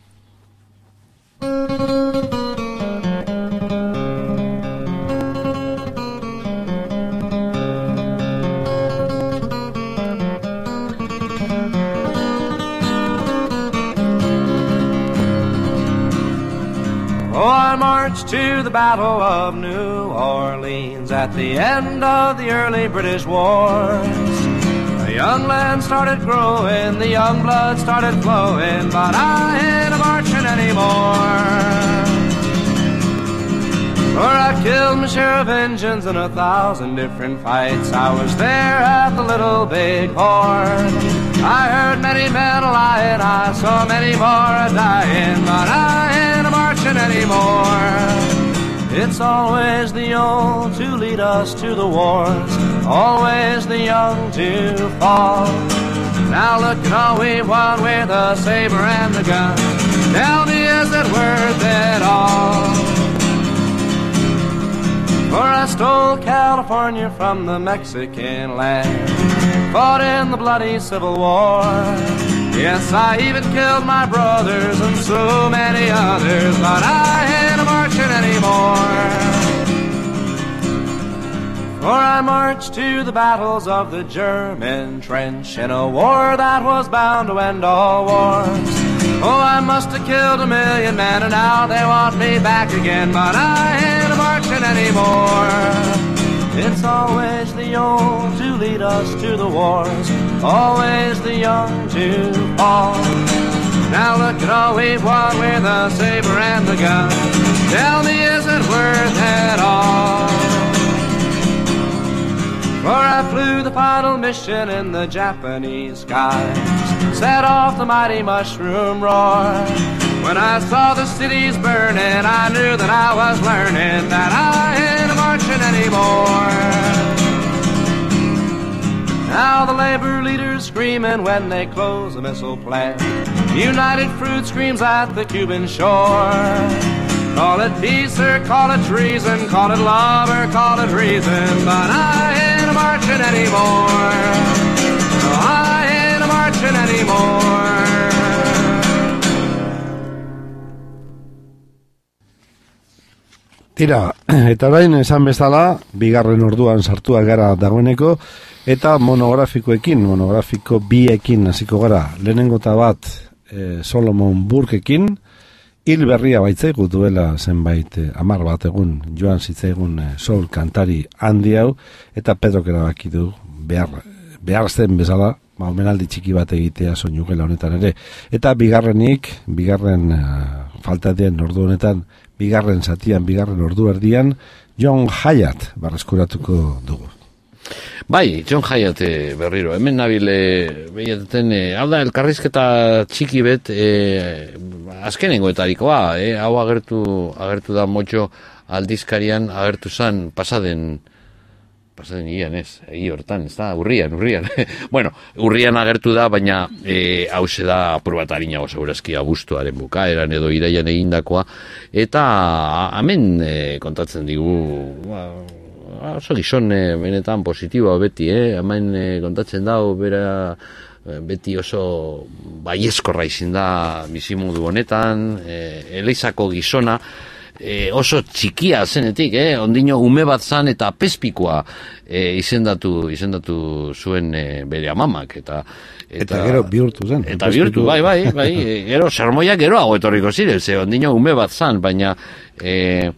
Oh, I marched to the Battle of New Orleans at the end of the early British wars. The young land started growing, the young blood started flowing, but I ain't a-marching anymore. For I killed my share of Injuns in a thousand different fights. I was there at the Little Big Horn. I heard many men a-lying, I saw many more a-dying, but I ain't a-marching anymore. It's always the old to lead us to the wars, always the young to fall. Now look at all we've won with the saber and the gun. Tell me, is it worth it all? For I stole California from the Mexican land, fought in the bloody Civil War. Yes, I even killed my brothers and so many others, but I ain't a-marching anymore. For I marched to the battles of the German trench in a war that was bound to end all wars. Oh, I must have killed a million men and now they want me back again, but I ain't a-marching anymore. It's always the old to lead us to the wars, always the young to fall. Now look at all we've won with the saber and the gun. Tell me, is it worth it all? For I flew the idle mission in the Japanese skies set off the mighty mushroom roar. When I saw the cities burning, I knew that I was learning that I ain't marching anymore. Now the labor leaders screaming when they close a missile plant. United Fruit screams at the Cuban shore. Call it peace or call it treason, call it love or call it reason, but I ain't marching anymore. No, I ain't marching anymore. Tira, eta orain esan bezala, bigarren orduan sartua gara dagoeneko, eta monografikoekin, monografiko biekin hasiko gara. Lehenengota bat e, Solomon Burkekin, hil berria baitzaigu duela zenbait e, amar bat egun joan zitzaigun e, soul kantari handi hau, eta Pedrok erabaki du behar, behar zen bezala, ba, omenaldi txiki bat egitea soinugela honetan ere. Eta bigarrenik, bigarren e, falta den ordu honetan, bigarren zatian, bigarren ordu erdian, John Hyatt barreskuratuko dugu. Bai, John Hyatt e, berriro, hemen nabile behiaten, e, hau da, elkarrizketa txiki bet, e, azkenengoetarikoa, e, hau agertu, agertu da motxo aldizkarian, agertu zan pasaden, pasaden ian ez, egi hortan, ez da, urrian, urrian. Bueno, urrian agertu da, baina e, hause da apur bat harinago segurazki abuztuaren bukaeran edo iraian egindakoa, eta hemen e, kontatzen digu, ba, oso gizon e, benetan positiboa beti, eh? Hemen e, kontatzen dau, bera e, beti oso baieskorra izin da bizimudu honetan, e, eleizako gizona, e, oso txikia zenetik, eh? Ondino ume bat zan eta pespikoa e, izendatu, izendatu zuen e, bere amamak, eta Eta, eta gero bihurtu zen. Eta bihurtu, bai, bai, bai, gero sermoiak geroago etorriko ziren, ze ondino ume bat zan, baina e,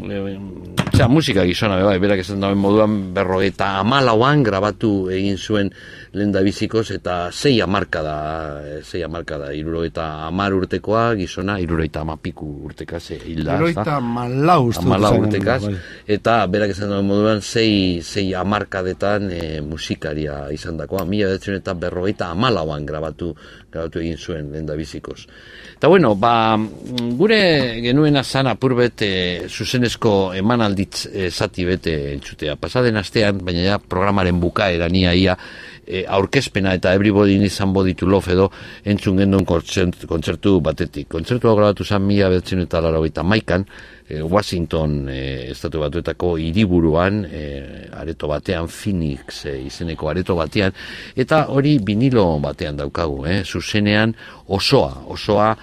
Osea, musika gizona, bai, berak esan dauen moduan berrogeita hamalauan grabatu egin zuen lehen da bizikoz, eta sei hamarkada, sei hamarkada, hirurogeita hamar urtekoa gizona, hirurogeita hamapiku urtekaz hilda. Hirurogeita hamalau urtekaz, eta berak esan dauen moduan sei, sei hamarkadetan e, musikaria izan dakoa, mila bederatziehun eta berrogeita hamalauan grabatu, grabatu egin zuen lehen da bizikoz. Eta bueno, ba, gure genuena zan apurbet e, zuzenezko emanalditz e, zati bete entzutea. Pasaden astean, baina ja programaren bukaera nia ia e, aurkezpena eta Everybody Needs Somebody to Love edo entzun gendun kontzertu batetik. Kontzertu hau grabatu zan mila bederatziehun eta laurogeita hamaikan, e, Washington e, estatu batuetako hiriburuan, e, areto batean, Phoenix e, izeneko areto batean, eta hori vinilo batean daukagu, eh? Zuzenean osoa, osoa,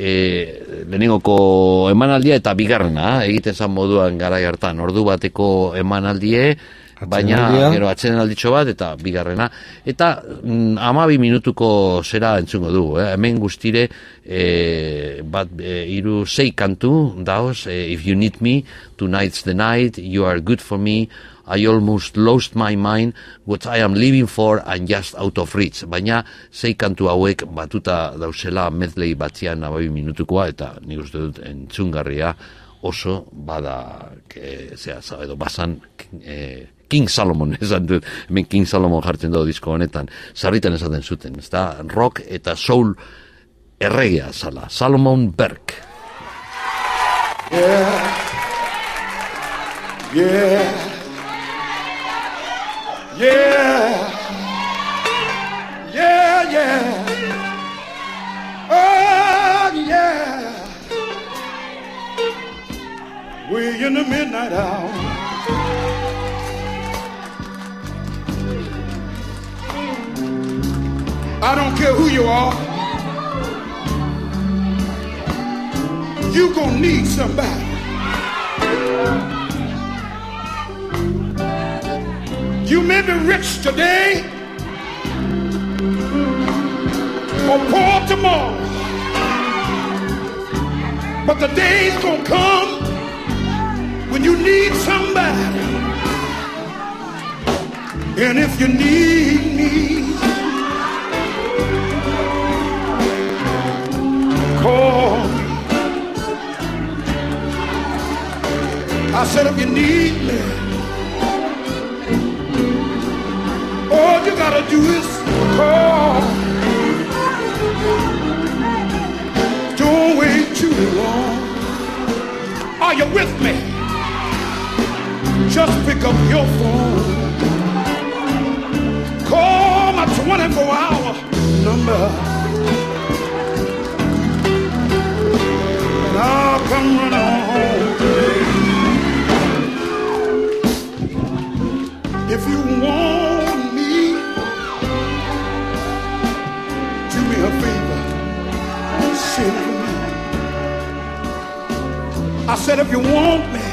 E, lehenengoko emanaldia eta bigarrena egiten zan moduan garai hartan, ordu bateko emanaldie, baina gero atsedenalditxo bat eta bigarrena, eta mm, amabi minutuko zera entzungo du, eh? Hemen guztire e, bat e, iru sei kantu daoz, e, If You Need Me, Tonight's the Night, You Are Good For Me, I Almost Lost My Mind, What I Am Living For, and Just Out of Reach. Baina sei kantu hauek batuta dauzela medley batzian amabi minutukoa, eta nik uste dut entzungarria oso bada, ke, zera, edo bazan, e, King Solomon, esan dut, hemen King Solomon jartzen dugu disko honetan, sarritan esaten zuten, ez da, rock eta soul erregea zala, Solomon Burke. Yeah, yeah. Yeah, yeah, yeah, oh yeah, we're in the midnight hour, I don't care who you are, you gonna need somebody. You may be rich today or poor tomorrow, but the day's gonna come when you need somebody. And if you need me, call me. I said if you need me, oh, All you gotta do is call. Don't wait too long. Are you with me? Just pick up your phone. Call my twenty-four hour number. And I'll come running home. If you want me, do me a favor, send for me. I said if you want me,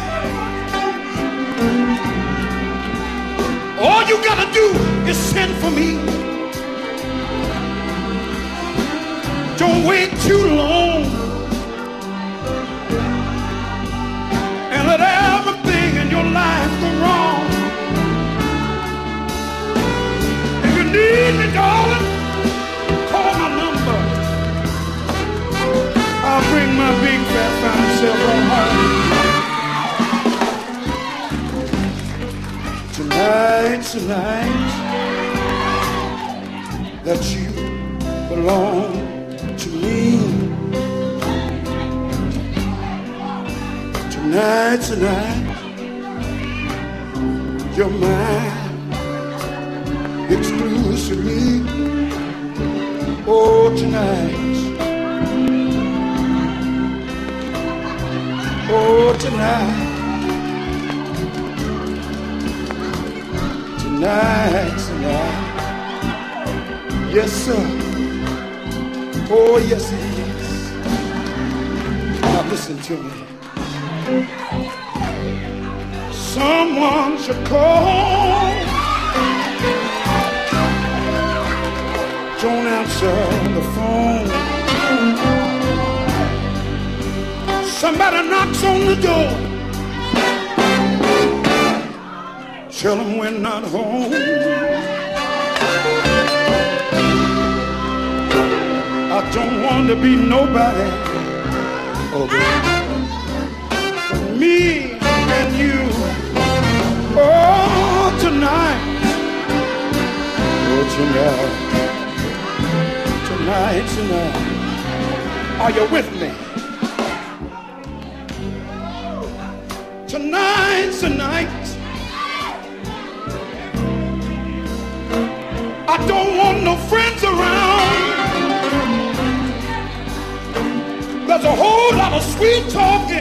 all you gotta do is send for me. Don't wait too long, and let everything in your life go wrong. If you need me, darling, call my number. I'll bring my big fat fine self on home. Tonight, tonight, that you belong to me. Tonight, tonight, you're mine exclusively. Oh, tonight, oh, tonight. Tonight, tonight, yes sir, oh yes it is. Now listen to me. Someone should call. Don't answer the phone. Somebody knocks on the door. Tell them we're not home. I don't want to be nobody. Oh, baby. Me and you. Oh, tonight. Oh, tonight. Tonight, tonight. Are you with me? Tonight, tonight. I don't want no friends around. There's a whole lot of sweet talking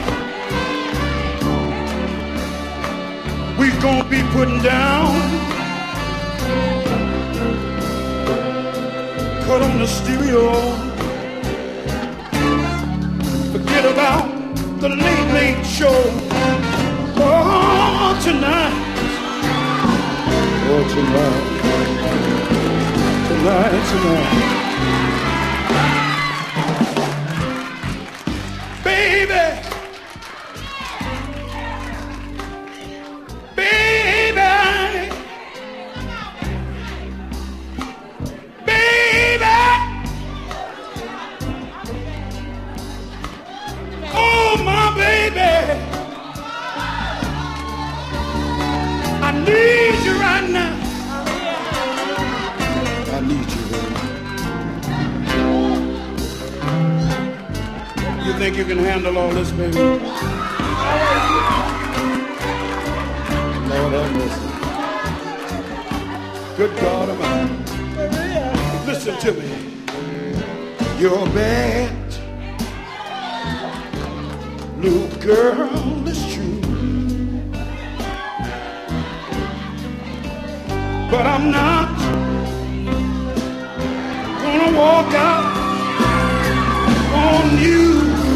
we gonna be putting down. Cut on the stereo. Forget about the late, late show. Oh, tonight. Oh, tonight. Tonight, tonight. Baby, baby, baby. Oh, my baby, I need you right now. I need you, baby. You think you can handle all this, baby? Lord have mercy. Good God Almighty. Listen to me. You're bad, little girl, it's true. But I'm not gonna walk out on you.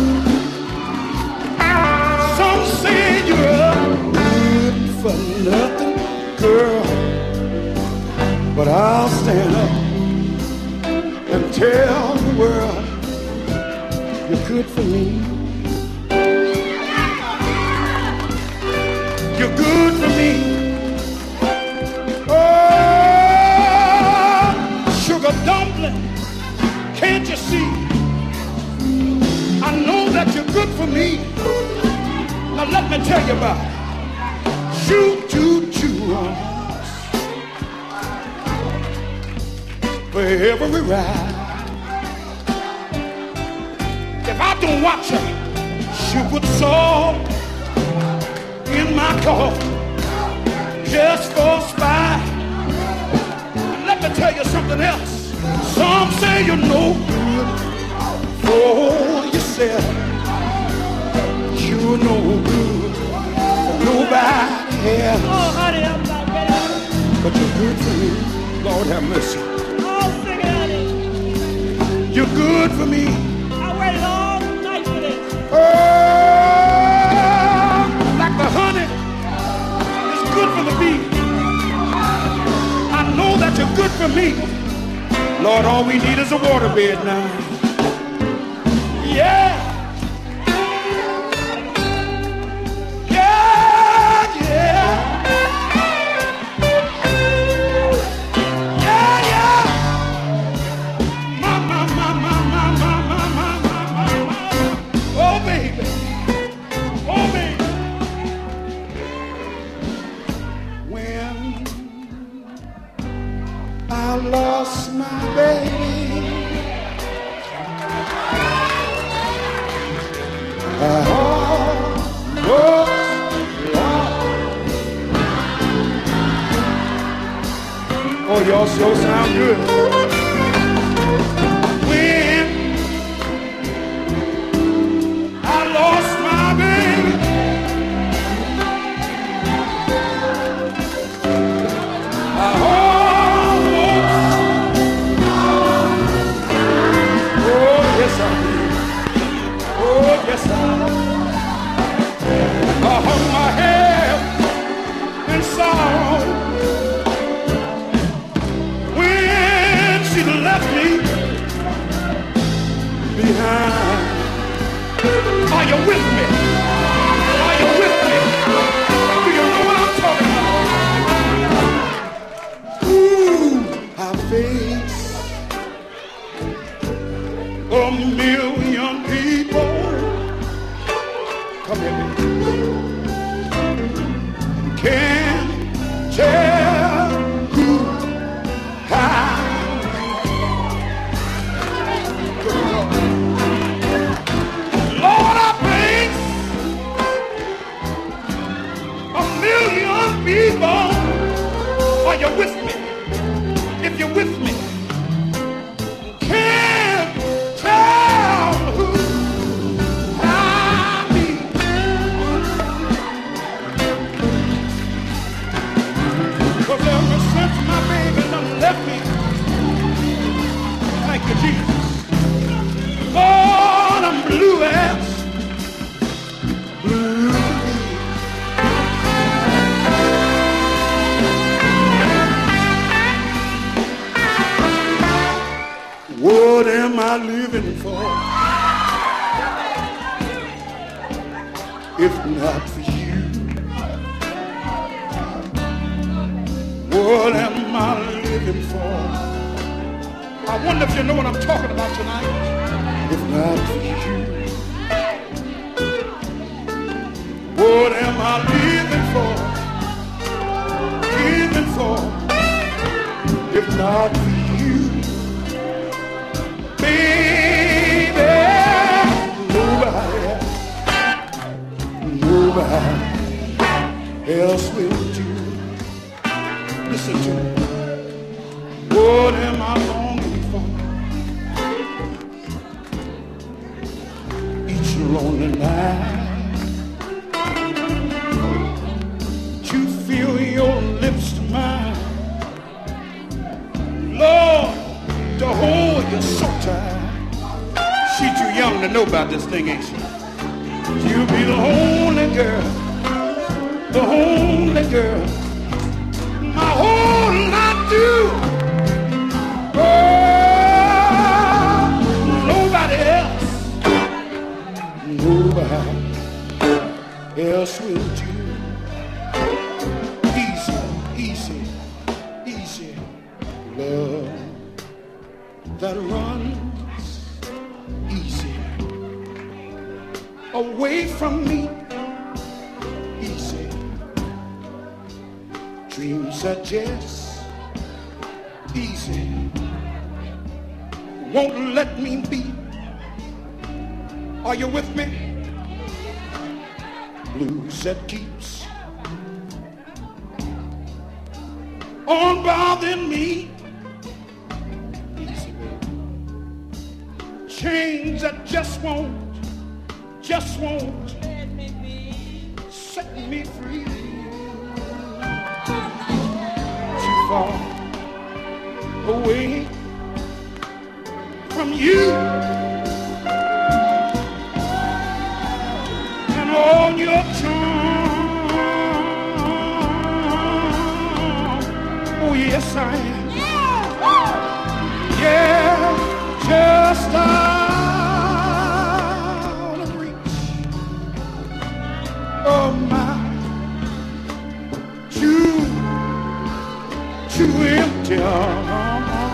Some say you're good for nothing, girl, but I'll stand up and tell the world you're good for me. You're good for me. Oh, sugar dumpling, can't you see? I know that you're good for me. Now let me tell you about it. Shoot, choo, choo. for every ride. If I don't watch her, she would soar in my car just for a spy. Let me tell you something else. Some say you're no good for yourself. You're no good for nobody else. Oh, honey, I'm not getting it. But you're good for me. Lord have mercy. Oh, sing it, honey. You're good for me. I waited all night for this. Oh, like the honey is good for the bee. I know that you're good for me. Lord, all we need is a waterbed now. Yeah. Yeah, yeah. Yeah, yeah. My, my, my, my, my, my, my, my, my, my. Oh, baby. Oh, baby. When I lost my baby, I almost lost. Oh, y'all sure sound good. When I lost my baby, I almost, oh yes I did, oh yes I did. I hung my head in sorrow when she left me behind. Are you with me? Are you with me? Do you know what I'm talking about? Ooh, I face a million people. Come here, baby. Can't tell who how. Lord, I face a million people. Are you with me? If you're with me, can't tell who I mean. Cause ever since my baby done left me, thank you, Jesus. Lord, I'm blue as blue. What am I living for if not for you? What am I living for? I wonder if you know what I'm talking about tonight. If not for you, what am I living for? Living for, if not for you, baby. Nobody else, nobody else will do. Listen to me. What am I longing for? Each lonely night to feel your lips to mine, Lord, to hold you so tight. She too young to know about this thing, ain't she? You'll be the only girl, the only girl my whole life through. Oh, nobody else, nobody else will do. Easy, easy, easy love that runs easy away from me. Easy dreams are just easy won't let me be. Are you with me? Blues that keeps on bothering me. Easy, baby. Chains that just won't, just won't set me free. Too far away from you and all your charm. Oh yes I am. Yeah, just out of reach of my too, too empty arms.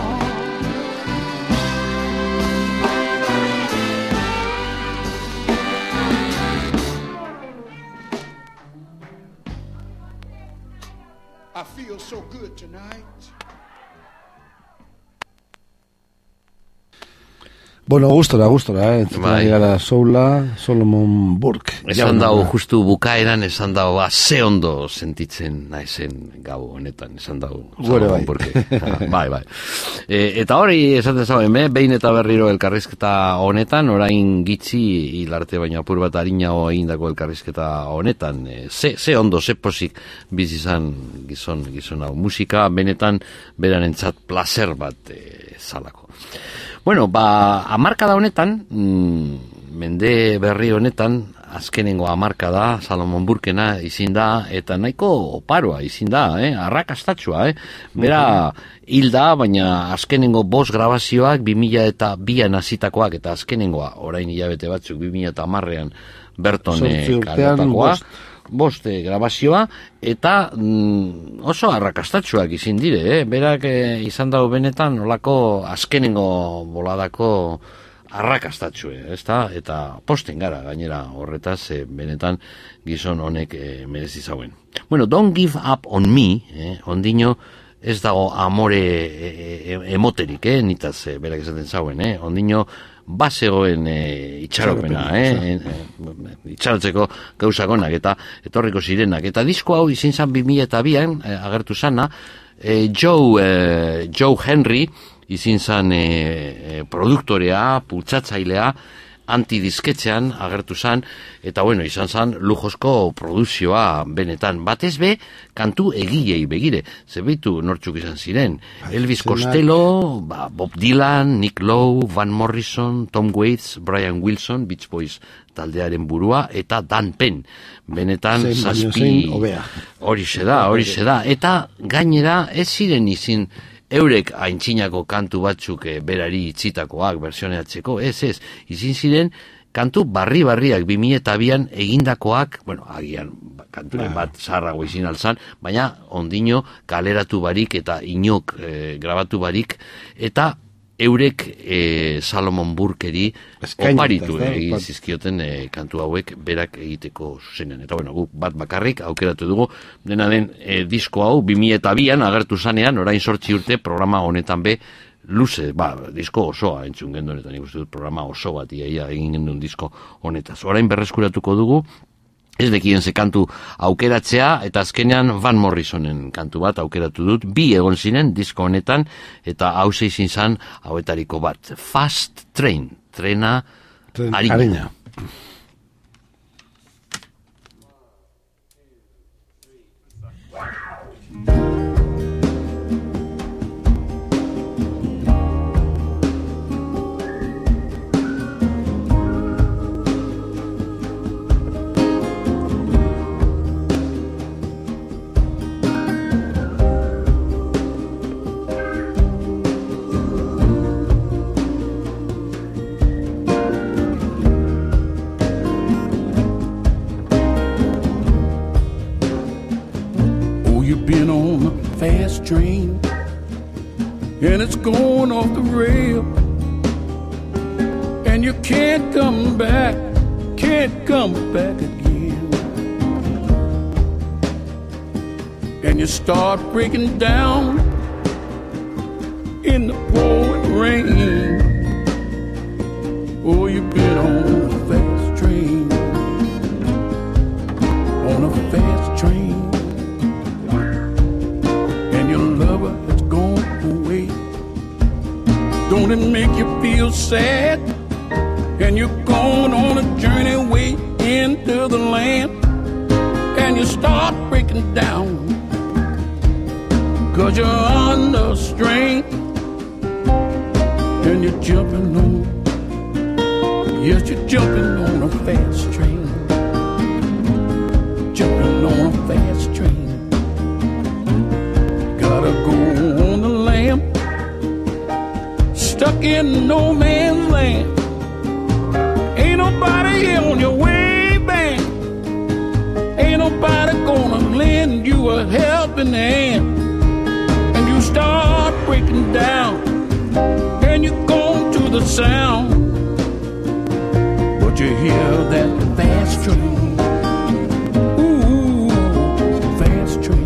I feel so good tonight. Bueno, gustora, gustora, eh? Bai. Gara soula, Solomon Burke. Esan dago, justu bukaeran, esan dago, ba, ze ondo sentitzen naizen gau honetan, esan dago. Gure bai. Burke. Bai, bai. E, eta hori, esaten zauen, eh? Behin eta berriro elkarrizketa honetan, orain gitzi hilarte baino apur bat harinago egindako elkarrizketa honetan. E, ze, ze ondo, ze posik bizizan gizon, gizon hau. Musika, benetan, beranentzat placer bat e, zalako. Bueno, ba, hamarkada honetan, mm, mende berri honetan, azkenengo hamarkada, Salomon Burkena izin da, eta nahiko oparoa izin da, eh? Arrakastatsua, eh? Bera, hilda, baina azkenengo bost grabazioak, bi mila eta bian hasitakoak, eta azkenengoa, orain hilabete batzuk, bi mila eta hamarrean Berton kaletakoa. Boste grabazioa, eta mm, oso arrakastatsuak izin dire, eh? Berak eh, izan dago benetan olako azkenengo boladako arrakastatxue, ezta? Eta posten gara gainera horretaz, eh, benetan gizon honek eh, merezi zauen. Bueno, Don't Give Up On Me, eh? Ondino ez dago amore eh, emoterik, eh? Nitaz eh, berak esaten zauen, eh? Ondino bazegoen e, itxaropena, eh? E, itxarotzeko gauzakonak eta etorriko zirenak. Eta disko hau izin zan bi mila eta bian, e, agertu zana, e, Joe, e, Joe Henry izin zan e, e, produktorea, pultzatzailea, antidisketxean agertu zan, eta bueno, izan zan lujozko produzioa benetan. Batez be, kantu egilei begire, zebitu nortzuk izan ziren. Elvis Costello, ba, Bob Dylan, Nick Lowe, Van Morrison, Tom Waits, Brian Wilson, Beach Boys taldearen burua, eta Dan Penn. Benetan, zazpi, horixe da, horixe da. Eta gainera, ez ziren izin eurek aintzinako kantu batzuk e, berari itzitakoak, versioneatzeko, ez, ez, izin ziren kantu barri-barriak bi mila eta bian egindakoak, bueno, agian kanturen bat zaharrago izin alzan, baina ondino kaleratu barik eta inok e, grabatu barik, eta eurek e, Salomon Burkeri oparitu egin zizkioten e, kantu hauek berak egiteko zuzenean. Eta bueno, guk bat bakarrik aukeratu dugu, dena den e, disko hau bi mila eta bian agertu zanean, orain sortzi urte programa honetan be, luze, ba, disko osoa entzun genduenetan, ikusten dut programa oso bat iaia egin genduen disko honetaz. Orain berreskuratuko dugu, ez dekien ze kantu aukeratzea, eta azkenean Van Morrisonen kantu bat aukeratu dut, bi egon ziren disko honetan, eta hauze izin zan hauetariko bat. Fast Train, trena harina. Been on a fast train and it's going off the rail, and you can't come back, can't come back again, and you start breaking down in the pouring rain. Oh, you've been on a fast train, on a fast train, and your lover has gone away. Don't it make you feel sad? And you're going on a journey way into the land, and you start breaking down, 'cause you're under strain, and you're jumping on, yes, you're jumping on a fast train, jumping on a fast train. Gotta go on the lam, stuck in no man's land. Ain't nobody here on your way back. Ain't nobody gonna lend you a helping hand. And you start breaking down, and you go to the sound, but you hear that fast train. Ooh, fast train.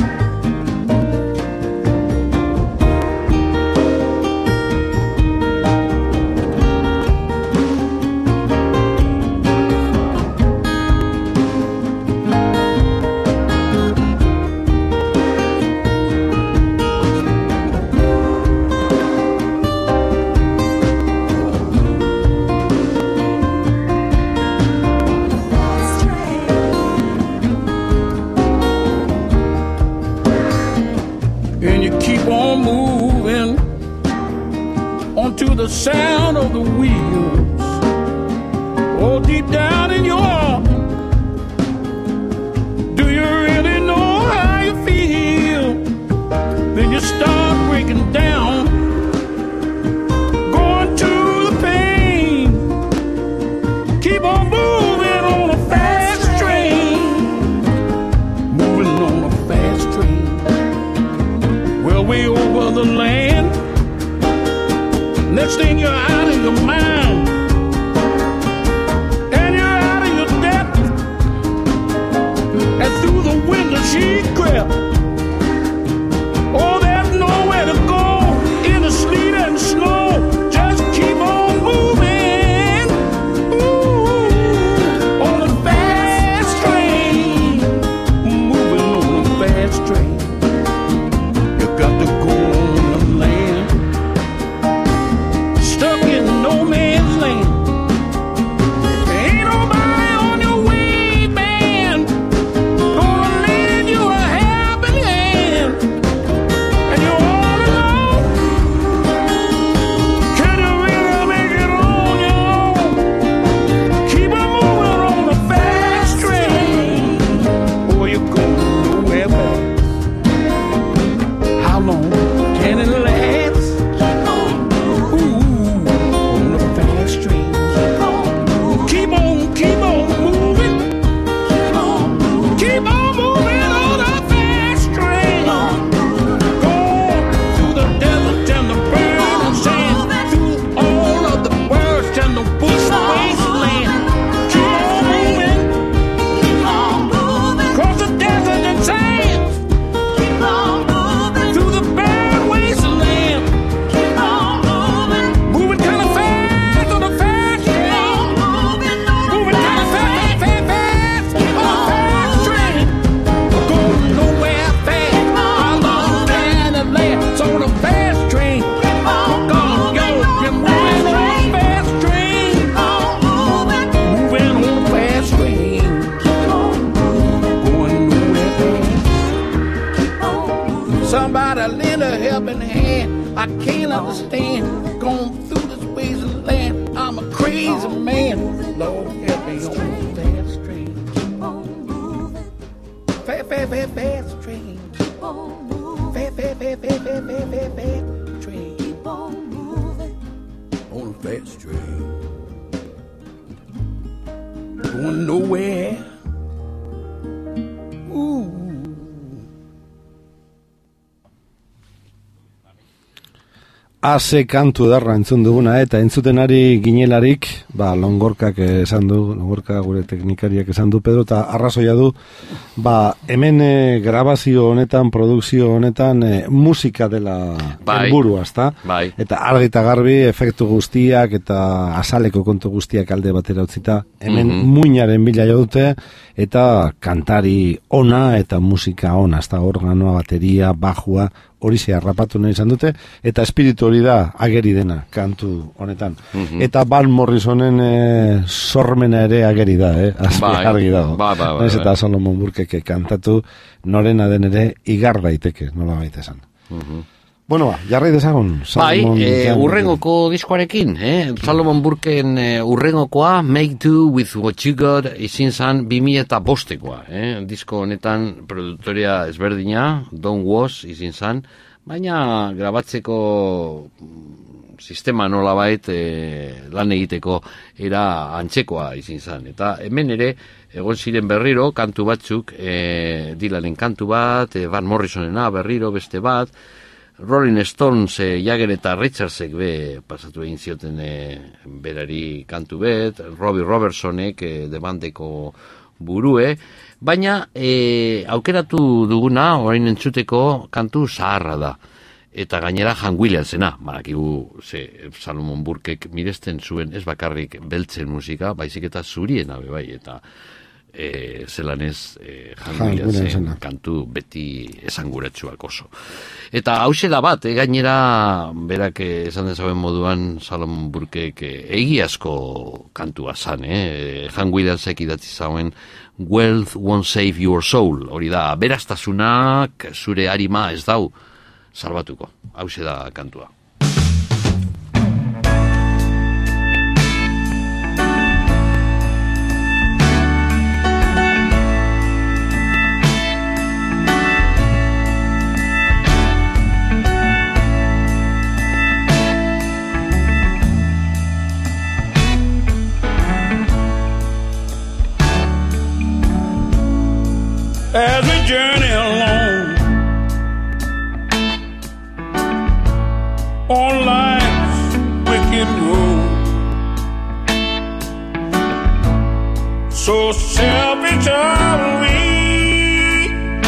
The sound of the wheels, oh, deep down in your heart, do you really know how you feel? Then you start breaking down, going to the pain. Keep on moving on a fast train, moving on a fast train. Well, way over the land, next thing you're out of your mind, and you're out of your depth, and through the window she crept. Oh, there's nowhere to go in the sleet and snow. Just keep on moving, ooh, on a fast train, moving on a fast train. You got to go on the land, stuck in no man's land. Ain't nobody on your way, man, gonna lend you a helping hand. And you're all alone. Can you really make it on your own? Keep on moving on the fast train, or you're going nowhere back. How long can it last? I can't understand, going through this ways of land. I'm a crazy man. Lord, help me on the fast train. Fast, fast, fast, fast train. Fast, fast, fast, fast, fast, fast, fast, fast train. On a fast train. Going nowhere. Ooh. ase kantu darra entzun duguna, eta entzuten ari ginelarik, ba, Longorkak esan du, Longorka gure teknikariak esan du, Pedro, eta arrazoia du, ba, hemen e, grabazio honetan, produkzio honetan, e, musika dela bai. helburua, ezta? Bai. Eta argi eta garbi, efektu guztiak, eta azaleko kontu guztiak alde batera utzita, hemen mm-hmm. muinaren bila jo dute, eta kantari ona, eta musika ona, ezta, organoa, bateria, bajua, hori ze harrapatu nahi izan dute, eta espiritu hori da ageri dena, kantu honetan. Mm-hmm. Eta Van Morrisonen e, sormena ere ageri da, eh? Azpi bai. Argi dago. Ba, ba, ba, eta Solomon Burkeke kantatu, norena den ere igar daiteke, nola baita esan. Mm-hmm. Bueno, ba, jarrai dezagun. Bai, e, urrengoko diskoarekin, eh? Solomon Burken e, urrengokoa, Make Do With What You Got, izin zan bimila eta bostekoa, eh? Disko honetan produktoria ezberdina, Don Was, izin zan, baina grabatzeko sistema nolabait e, lan egiteko era antzekoa izin zan. Eta hemen ere, egon ziren berriro, kantu batzuk, e, Dylanen kantu bat, e, Van Morrisonena berriro beste bat, Rolling Stones, eh, Jagger eta Richardsek be pasatu egin zioten eh, berari kantu bet, Robbie Robertsonek eh, de bandeko burue, baina eh, aukeratu duguna orain entzuteko kantu zaharra da. Eta gainera Han Williamsena, badakigu ze Solomon Burkek miresten zuen ez bakarrik beltzen musika, baizik eta zuriena be bai, eta E, zelan ez e, Han Williamsen kantu beti esanguratsuak oso. Eta hause da bat, e, gainera berak esan dezauen moduan Solomon Burkek e, egiazko kantua zan, eh? Han Williamsek idatzi zauen Wealth Won't Save Your Soul, hori da, beraztasunak zure arima ez dau salbatuko, hause da kantua. As we journey along on life's wicked road, so selfish are we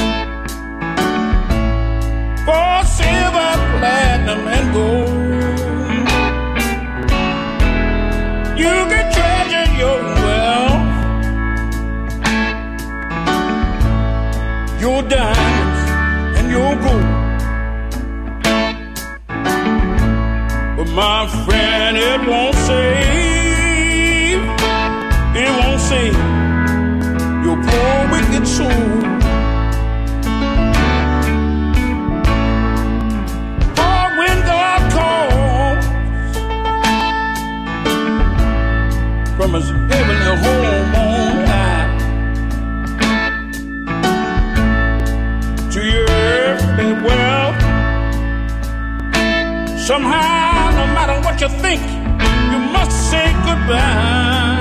for silver, platinum, and gold. You can treasure your wealth, your diamonds and your gold, but my friend, it won't save, it won't save your poor wicked soul. For when God calls from his heavenly home on high to your earthly wealth, somehow, no matter what you think, you must say goodbye.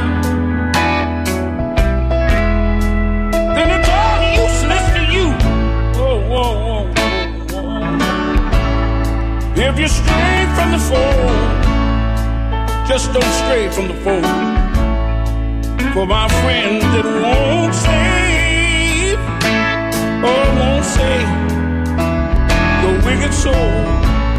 Then it's all useless to you. Whoa, whoa, whoa, whoa, whoa. If you stray from the fold, just don't stray from the fold. For my friend, it won't save, oh, it won't save your wicked soul.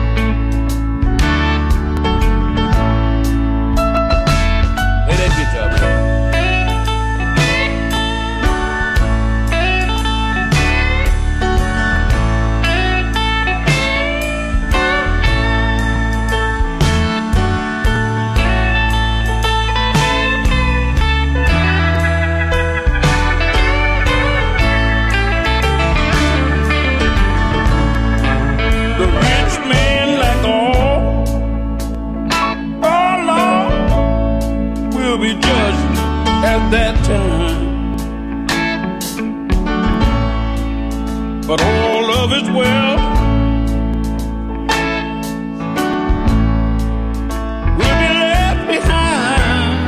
That time, but all of his wealth will be left behind.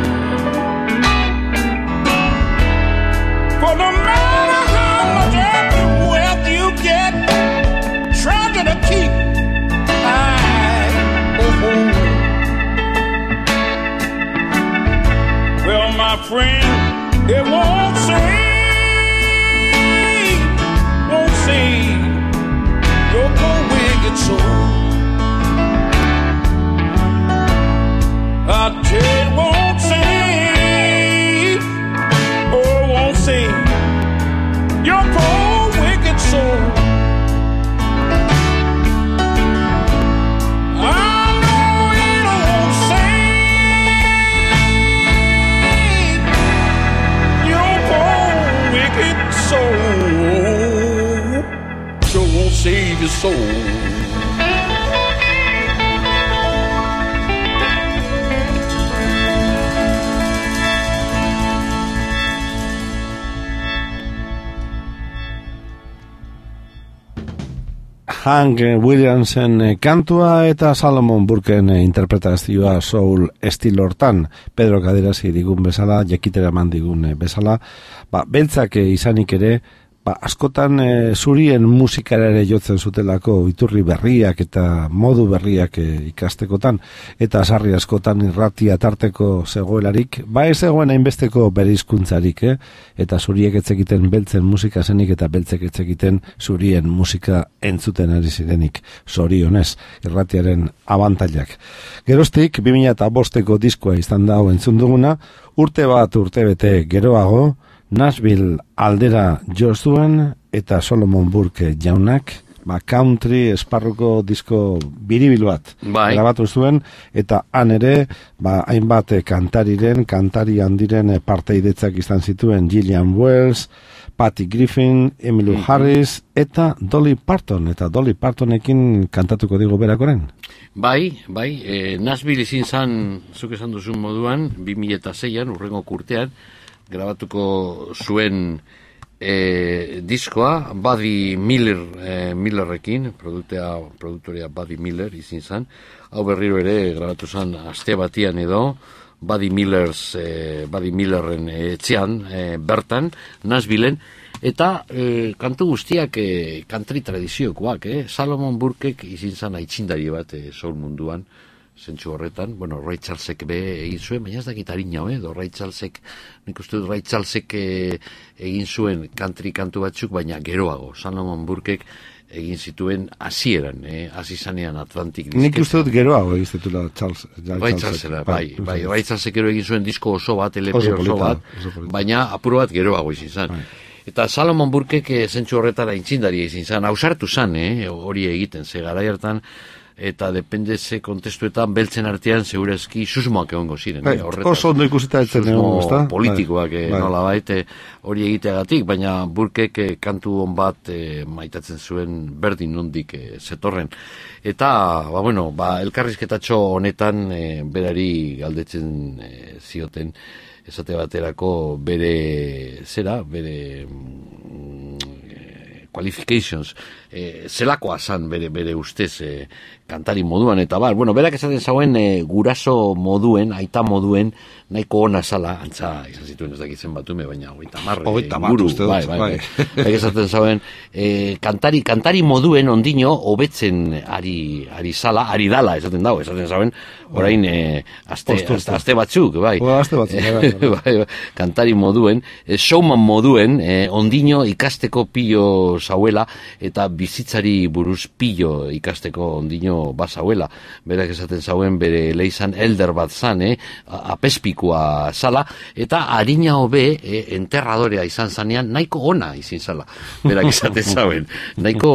For no matter how much earthly wealth you get, try to keep eye your soul. Hank Williamsen kantua eta Salomon Burken interpretazioa soul estilo hortan, Pedro Kaderasi digun bezala, jakitera eman digun bezala, ba, beltzak izanik ere, ba, askotan e, zurien musikara ere jotzen zutelako iturri berriak eta modu berriak e, ikastekotan, eta sarri askotan irratia tarteko zegoelarik, ba ez zegoen hainbesteko bereizkuntzarik, eh? Eta zuriek etzekiten beltzen musika zenik eta beltzek etzekiten zurien musika entzuten ari zirenik, zorionez, irratiaren abantailak. Geroztik, bi mila bosteko diskoa izan da hau entzun duguna, urte bat urte bete geroago, Nashville aldera jo zuen eta Solomon Burke jaunak, ba, country esparruko disko biribil bat bai. grabatu zuen, eta han ere, ba, hainbat kantariren, kantari handiren parteidetzak izan zituen Gillian Wells, Patty Griffin, Emmylou mm-hmm. Harris, eta Dolly Parton, eta Dolly Partonekin kantatuko digo berakoren. Bai, bai, e, Nashville izin zan, zuk esan duzun moduan, bi mila seian, urrengo kurtean, grabatuko zuen e, diskoa, Buddy Miller, e, Millerrekin, produktea, produktorea Buddy Miller izin zan, hau berriro ere grabatu zan aste batian edo, Buddy Millers, e, Buddy Millerren etxean, e, bertan, Nashvilleen, eta e, kantu guztiak e, country tradiziokoak, eh? Salomon Burkek izin zan aitzindari bat e, soul munduan, zentsu horretan, bueno, Ray Charlesek be egin zuen, baina ez dakit harin jau, eh? Do Ray Charlesek, nik uste dut Ray Charlesek e, egin zuen country kantu batzuk, baina geroago, Salomon Burkek egin zituen hasieran, eh? hasi zanean Atlantic Disket. Nik uste dut geroago egiztetula Charles. Bai, Charlesera, bai, bai, Ray Charlesek gero egin zuen disko oso bat, L P oso, oso bat, baina apur bat geroago izin zan. Bai. Eta Salomon Burkek zentsu horretara intzindaria izin zan, hausartu zan, eh? hori egiten, ze garai hartan, eta depende ze kontestuetan beltzen artean segurezki susmoak egongo ziren. Bai, eh, oso ondo ikusita etzen egon, ezta? Politikoak bai, bai. Nola baite hori egiteagatik, baina Burkek eh, kantu on bat eh, maitatzen zuen berdin nondik eh, zetorren. Eta, ba bueno, ba, elkarrizketatxo honetan eh, berari galdetzen eh, zioten, esate baterako bere zera, bere mm, qualifications, eh, zelakoa zan bere, bere ustez eh, kantari moduan, eta bar, bueno, berak esaten zauen eh, guraso moduen, aita moduen, nahiko ona zala, antza, izan zituen ez dakitzen batume, baina hogeita marre, hogeita bat, uste dut, bai, bai, bai. Berak esaten zauen, eh, kantari, kantari moduen ondino, hobetzen ari, ari zala, ari dala, esaten dago, esaten zauen, orain, eh, aste, aste, aste batzuk, bai. O, aste batzuk, bai, bai. bai, bai, kantari moduen, eh, showman moduen, eh, ondino ikasteko pillo zauela, eta bizitzari buruz pillo ikasteko ondino bazauela. Berak esaten zauen bere leizan elder bat zan, eh, apespikua zala, eta harina hobe eh, enterradorea izan zanean nahiko ona izin zala. Berak esaten zauen, nahiko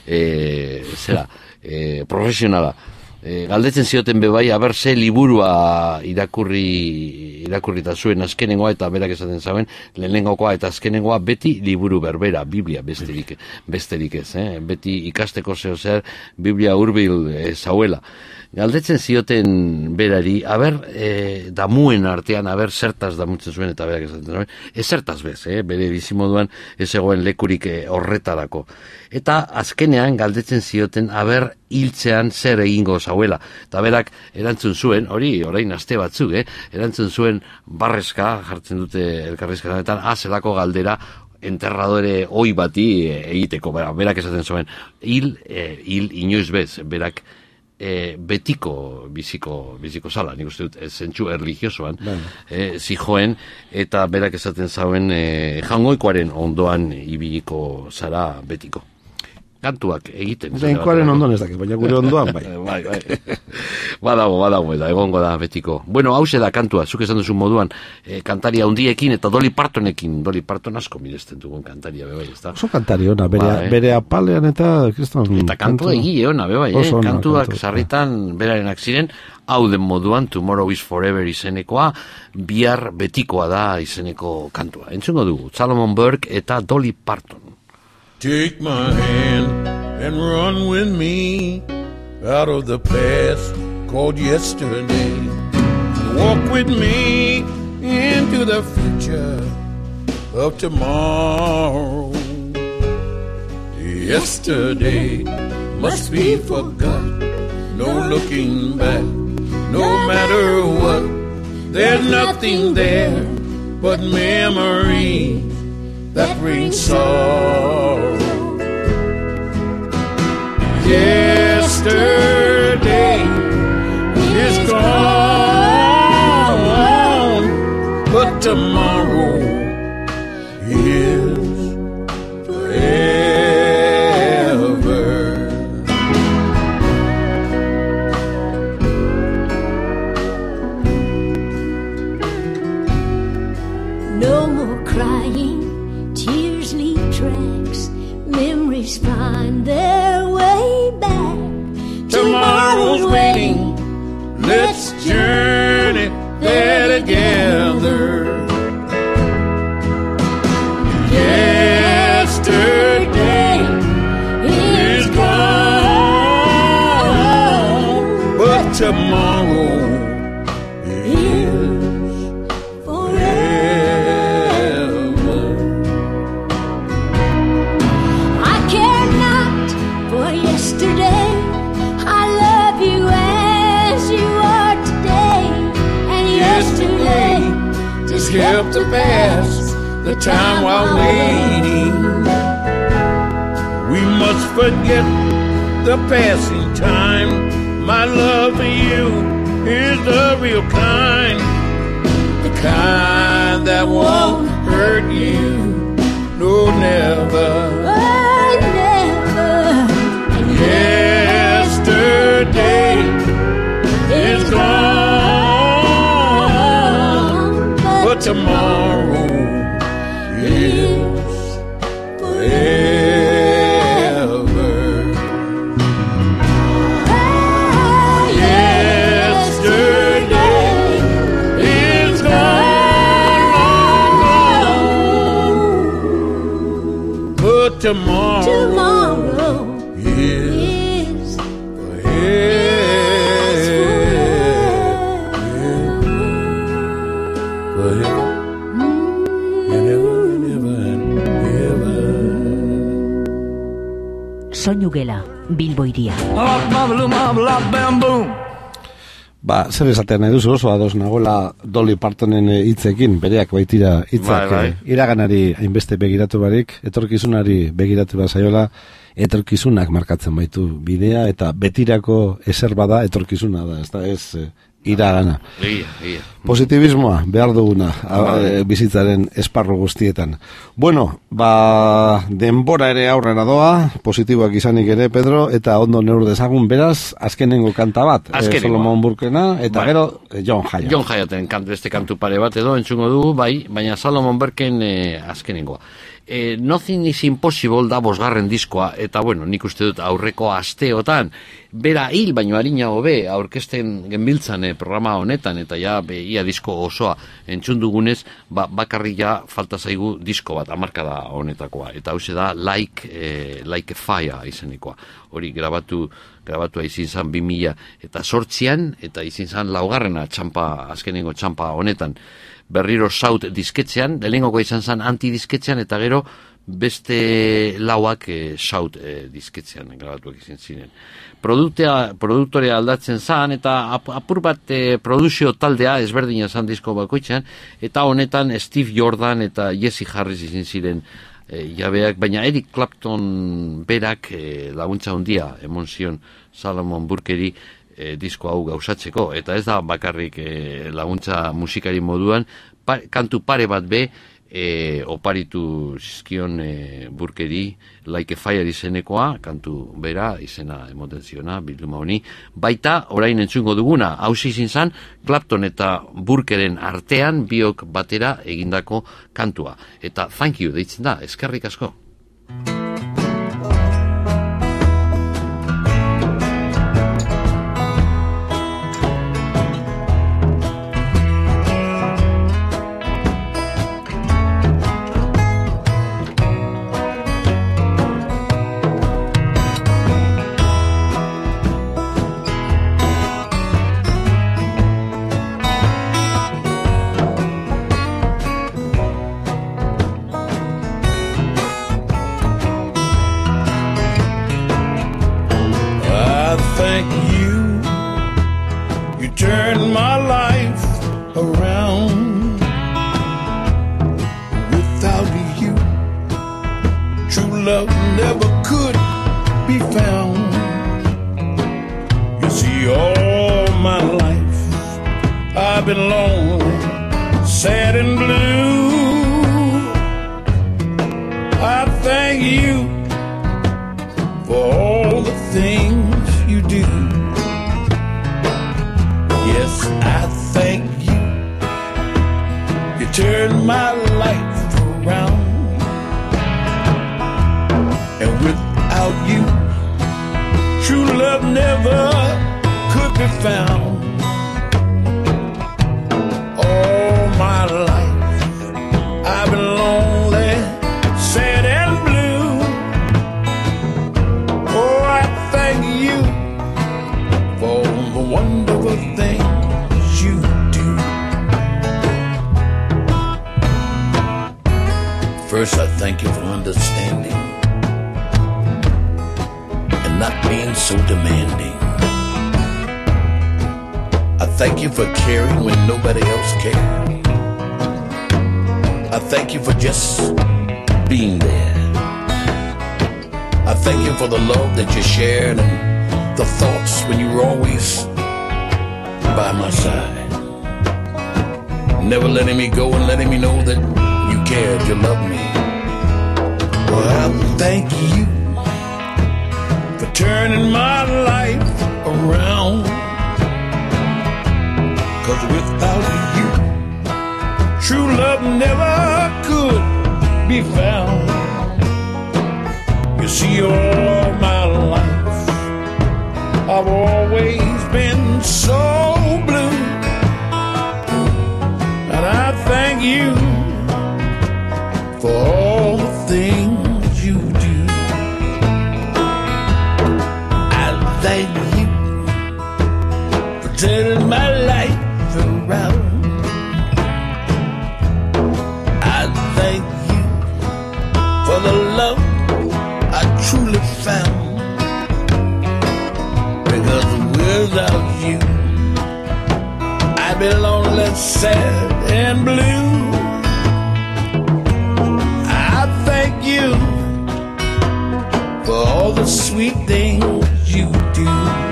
eh, zera, eh, profesionala. E, galdetzen zioten bebai, aber ze liburua irakurri irakurrita zuen azkenengoa, eta berak esaten zauen, lehenengokoa eta azkenengoa beti liburu berbera, Biblia besterik, besterik ez, eh? Beti ikasteko zeo zer, Biblia hurbil e, zauela. Galdetzen zioten berari, aber e, damuen artean, aber zertaz damutzen zuen, eta berak esaten zuen, ez zertaz bez, eh? Bere bizimoduan ez egoen lekurik e, horretarako. Eta azkenean galdetzen zioten, aber hiltzean zer egingo zauela. Eta berak erantzun zuen, hori orain aste batzuk, eh? erantzun zuen barrezka, jartzen dute elkarrizketan, eta azelako galdera, enterradore oi bati egiteko, berak esaten zuen, hil, eh, hil inoiz bez, berak E, betiko biziko biziko sala, nik uste dut, zentsu erligiosoan, e, zijoen, eta berak esaten zauen, e, jangoikoaren ondoan ibiliko zara betiko. Kantuak egiten. Jangoikoaren ondoan ez dakit, baina gure ondoan, bai. bai, bai. Badago, badago, eta egongo da betiko. Bueno, hause da kantua, zuk esan duzun moduan, e, kantaria hundiekin eta Dolly Partonekin, Dolly Parton asko miresten dugun kantaria, bebai, ez da? Oso kantari ona, bere, ba, eh? bere apalean eta... Kriston, eta kantua egile ona, bebai, eh? Ona, kantuak kantu, sarritan berarenak ziren, hau den moduan, Tomorrow is Forever izenekoa, bihar betikoa da izeneko kantua. Entzungo dugu, Salomon Burke eta Dolly Parton. Take my hand and run with me out of the past called yesterday. Walk with me into the future of tomorrow. Yesterday must be forgot, no looking back, no matter what. There's nothing there but memory that brings sorrow. Yesterday is gone, but tomorrow is forever. No more crying, tears leave tracks, memories find their way back. Tomorrow's waiting, let's journey there together. Yesterday is gone, but tomorrow is forever. I care not for yesterday. I love you as you are today. And yesterday just help to pass the time while waiting. We must forget the passing time. My love for you is the real kind, the kind that won't hurt you. No, never. Oh, never. Yesterday is gone, but tomorrow is forever. Yesterday is gone, but tomorrow, tomorrow is forever. Soinu gela, Bilbo iria. Ba, zer esaten nahi duzu, oso ados nagoela Dolly Partonen hitzekin, bereak baitira hitzak, Bai, bai. eh, iraganari hainbeste begiratu barik, etorkizunari begiratu bazaiola, etorkizunak markatzen baitu bidea, eta betirako ezer bada etorkizuna da, ez da ez eh, iragana. Egia, egia. Positibismoa behar duguna a, e, bizitzaren esparru guztietan. Bueno, ba, denbora ere aurrera doa, positiboak izanik ere, Pedro, eta ondo neur dezagun, beraz, azkenengo kanta bat, Azkenengoa. eh, Solomon Burkena, eta Bai. gero eh, John Hyatt. John Hyatten kantu, beste kantu pare bat edo entzungo dugu, bai, baina Solomon Burken eh, azkenengoa. Eh, Nothing is Impossible da bosgarren diskoa, eta bueno, nik uste dut aurreko asteotan, bera hil baino harina hobe aurkezten genbiltzan eh, programa honetan, eta ja be, ia disko osoa entzun dugunez, ba, bakarrik ja falta zaigu disko bat, hamarkada honetakoa, eta hause da Like, eh, like a Fire izenekoa, hori grabatu grabatua izin zan bi mila eta sortzian, eta izin zan laugarrena txampa, azkenengo txampa honetan, berriro saut disketzean, lehenengoko izan zan antidisketzean, eta gero beste lauak eh, saut eh, disketzean grabatuak izin ziren. Produktea, produktorea aldatzen zan, eta ap, apur bat eh, produzio taldea ezberdina zan disko bakoitzean, eta honetan Steve Jordan eta Jesse Harris izin ziren eh, jabeak, baina Eric Clapton berak eh, laguntza handia emon zion Solomon Burkeri E, disko hau gauzatzeko, eta ez da bakarrik e, laguntza musikari moduan, pa, kantu pare bat be e, oparitu zizkion e, Burkeri Like a Fire izenekoa, kantu bera izena emoten ziona bilduma honi, baita orain entzungo duguna, hausi izin zan Clapton eta Burkeren artean biok batera egindako kantua, eta thank you deitzen da, eskerrik asko. love never could be found. You see, all my life I've been lonely, sad and blue. I thank you for all the things you do. Yes, I thank you. You turned my life around. And without you, true love never could be found. All my life I've been lonely, sad and blue. Oh, I thank you for all the wonderful things you do. First, I thank you for understanding and not being so demanding. I thank you for caring when nobody else cared. I thank you for just being there. I thank you for the love that you shared and the thoughts when you were always by my side. Never letting me go and letting me know that you cared, you loved me. Well, I thank you for turning my life around. 'Cause without you, true love never could be found. You see, all my life I've always been so blue. And I thank you for all the things you do. I thank you for turning my life around. I thank you for the love I truly found. Because without you, I'd be lonely, sad and blue. I thank you for all the sweet things you do.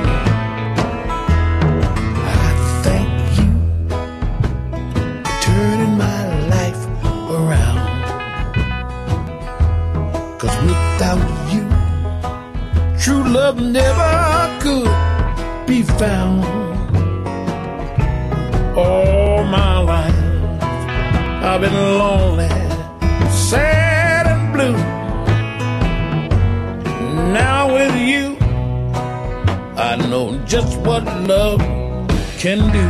I thank you for turning my life around. 'Cause without you, true love never could be found. All my life I've been lonely, sad and blue. Now with you, I know just what love can do.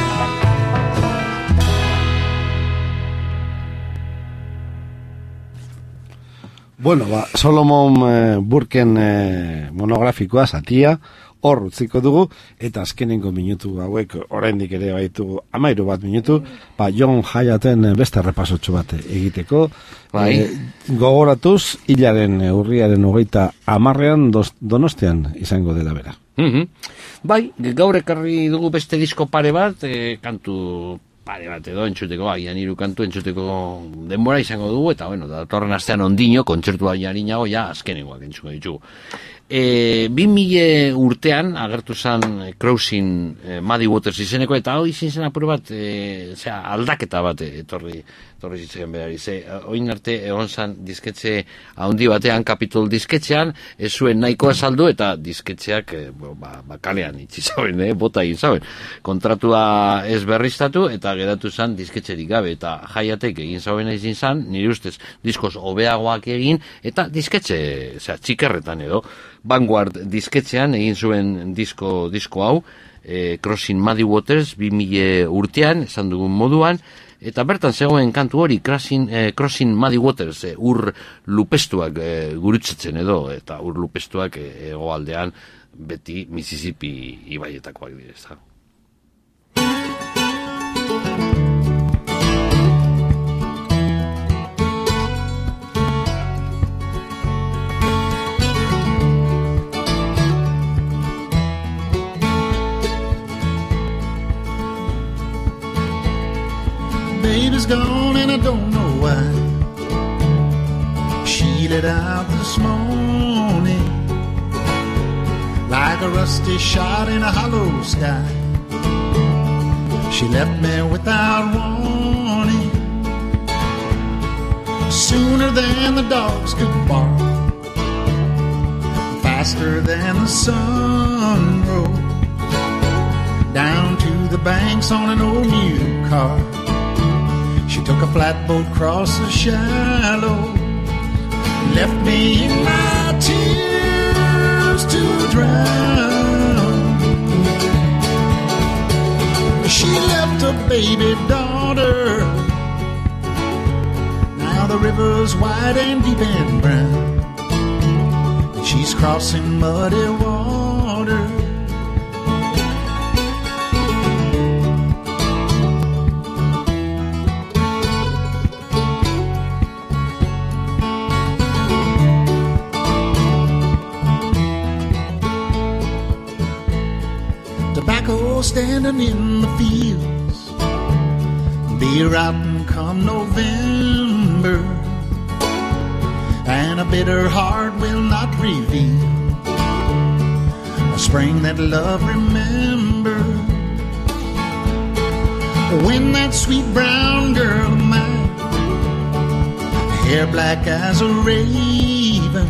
Bueno, ba, Solomon eh, Burken eh, monografikoa, zatia, hor utziko dugu, eta azkenengo minutu hauek, oraindik ere baitugu amairu bat minutu, ba, John Hyatten beste repasotxo bat egiteko, Bai. eh, gogoratuz, hilaren eh, urriaren hogeita amarrean dos, Donostian izango dela bera. Mhm. Bai, gaur ekarri dugu beste disko pare bat, e, kantu pare bat edo entzuteko, agian hiru kantu entzuteko denbora izango dugu, eta bueno, datorren astean ondino, kontzertua jarinago, ja, azkenengoak entzuko ditugu. E, bi mila urtean agertu zen Crossing e, Muddy Waters izeneko, eta hoi izin zen apur bat, e, zera, aldaketa bat etorri, etorri zitzen berari. Ze, oin arte egon zen disketxe handi batean, Capitol disketxean, ez zuen nahikoa saldu, eta disketxeak e, bo, ba, ba, kalean itxi zauen, eh, bota egin zauen. Kontratua ez berriztatu, eta geratu zen disketxerik gabe, eta Hyatek egin zauen izin zen, nire ustez diskoz hobeagoak egin, eta disketxe, zera, txikerretan edo, Vanguard disketxean egin zuen disko, disko hau, e, Crossing Muddy Waters, bi mila urtean, esan dugun moduan, eta bertan zegoen kantu hori, Crossing, eh, Crossing Muddy Waters, eh, ur lupestuak eh, gurutzetzen edo, eta ur lupestuak eh, hegoaldean beti Mississippi ibaietakoak direz. Baby's gone and I don't know why. She faded out this morning like a rusty shot in a hollow sky. She left me without warning, sooner than the dogs could bark, faster than the sun rose down to the banks on an old mule car. She took a flatboat across the shallows, left me in my tears to drown. She left a baby daughter, now the river's wide and deep and brown, and she's crossing muddy water. Tobacco standing in the fields, beer out and come November, and a bitter heart will not reveal a spring that love remember. When that sweet brown girl of mine, hair black as a raven,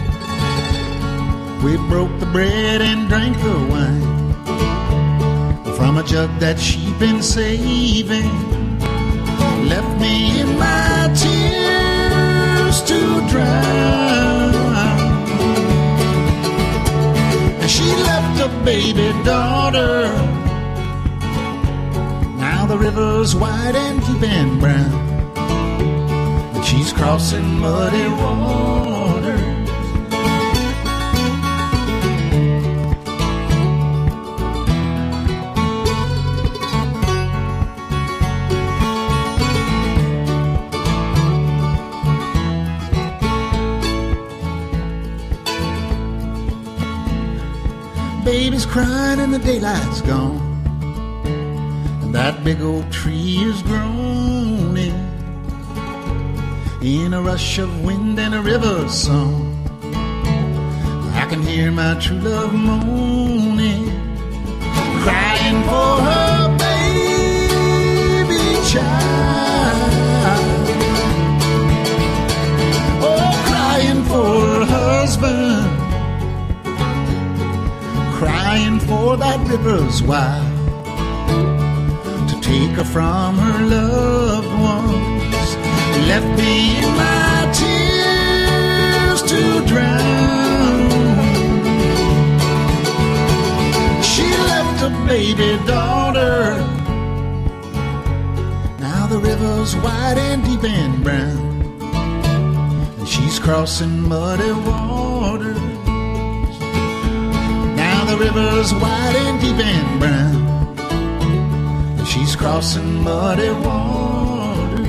we broke the bread and drank the wine from a jug that she'd been saving, left me in my tears to drown. And she left a baby daughter, now the river's wide and deep and brown, and she's crossing muddy water. Baby's crying and the daylight's gone, and that big old tree is groaning in a rush of wind and a river song. I can hear my true love moaning, crying for her baby child, oh, crying for her husband, crying for that river's wild to take her from her loved ones, left me in my tears to drown. She left a baby daughter, now the river's wide and deep and brown, and she's crossing muddy water. The river's wide and deep and brown, and she's crossing muddy water.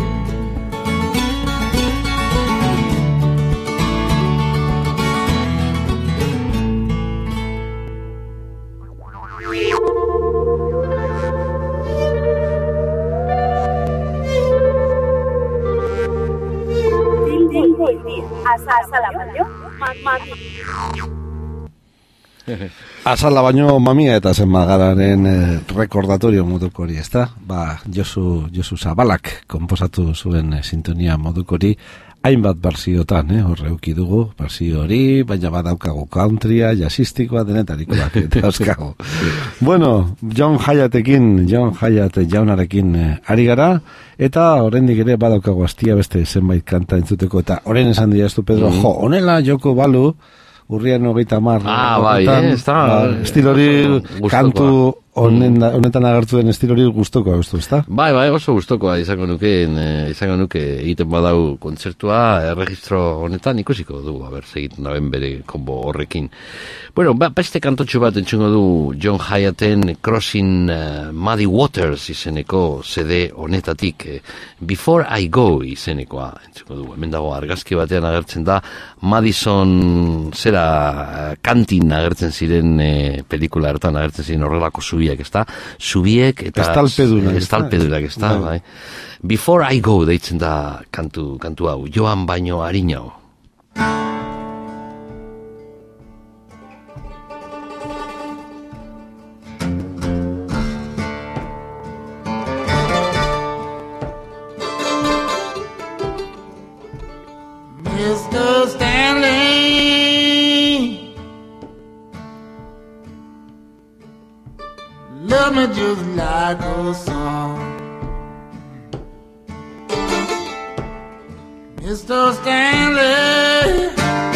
Azala baino, mami. Azala baino mamia eta zenbagararen eh, rekordatorio moduko hori, ezta? Ba, Josu, Josu Zabalak konposatu zuen eh, sintonia moduko hori, hainbat berziotan, eh, horre uki dugu, berzio hori, baina badaukagu countrya, jazzistikoa, denetarikoak, eta euskago. Bueno, John Hyatekin, John Hyatt jaunarekin eh, ari gara, eta oraindik ere badaukagu astia beste zenbait kanta entzuteko, eta orain esan dira estu, Pedro, mm. jo, honela joko balu, urrian hogeita mar. Ah, bai, eh, ez da. Ba, estil hori, kantu honen, honetan agertu den estil hori guztokoa, ez da? Bai, bai, oso guztokoa izango nuke, eh, izango nuke egiten badau kontzertua, erregistro honetan ikusiko du, haber, segiten daben bere kombo horrekin. Bueno, ba, beste kantotxo bat entzungo du John Hyatten Crossing uh, Muddy Waters izeneko C D honetatik, eh, Before I Go izenekoa entzungo du. Hemen dago argazki batean agertzen da Madison zera kantin agertzen ziren eh, pelikula hartan agertzen ziren horrelako zubiak, ezta? Zubiek eta estalpedunak, estalpedunak, ezta? Bai. Before I Go deitzen da kantu, kantu hau, Joan baino harinau. Mister Stanley, love me just like a song. Mister Stanley,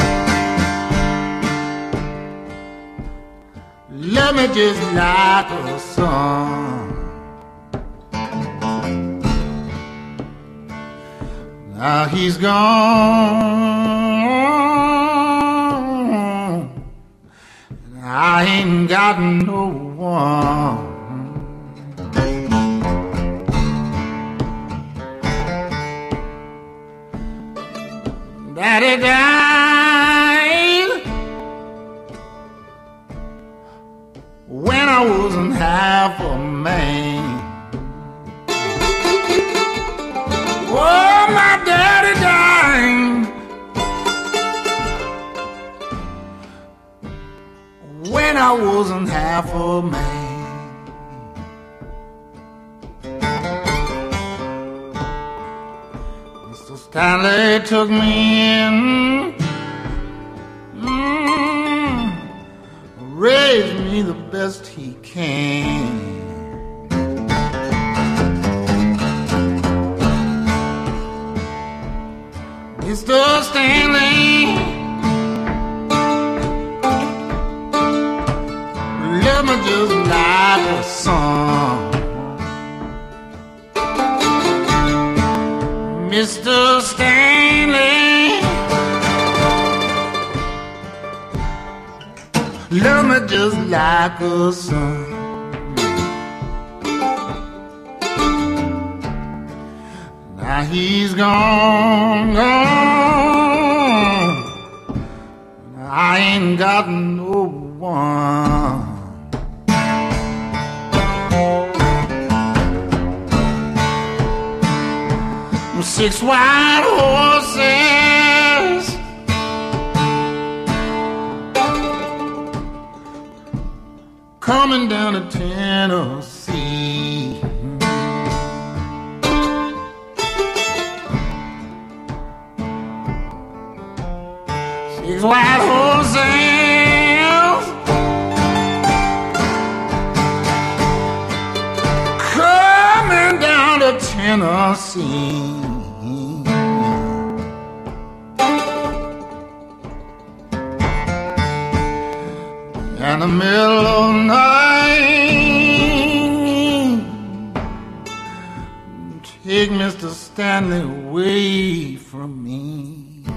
love me just like a song. Now he's gone, and I ain't got no one. Daddy died when I wasn't half a man. Oh, my daddy died when I wasn't half a man. Mister Stanley took me in, mm, raised me the best he can. Mister Stanley, love me just like a song. Mister Stanley, love me just like a song. Now he's gone, gone. I ain't got no one. Six white horses, coming down to Tennessee. Six white horses, coming down to Tennessee. In the middle of the night, take Mister Stanley away from me.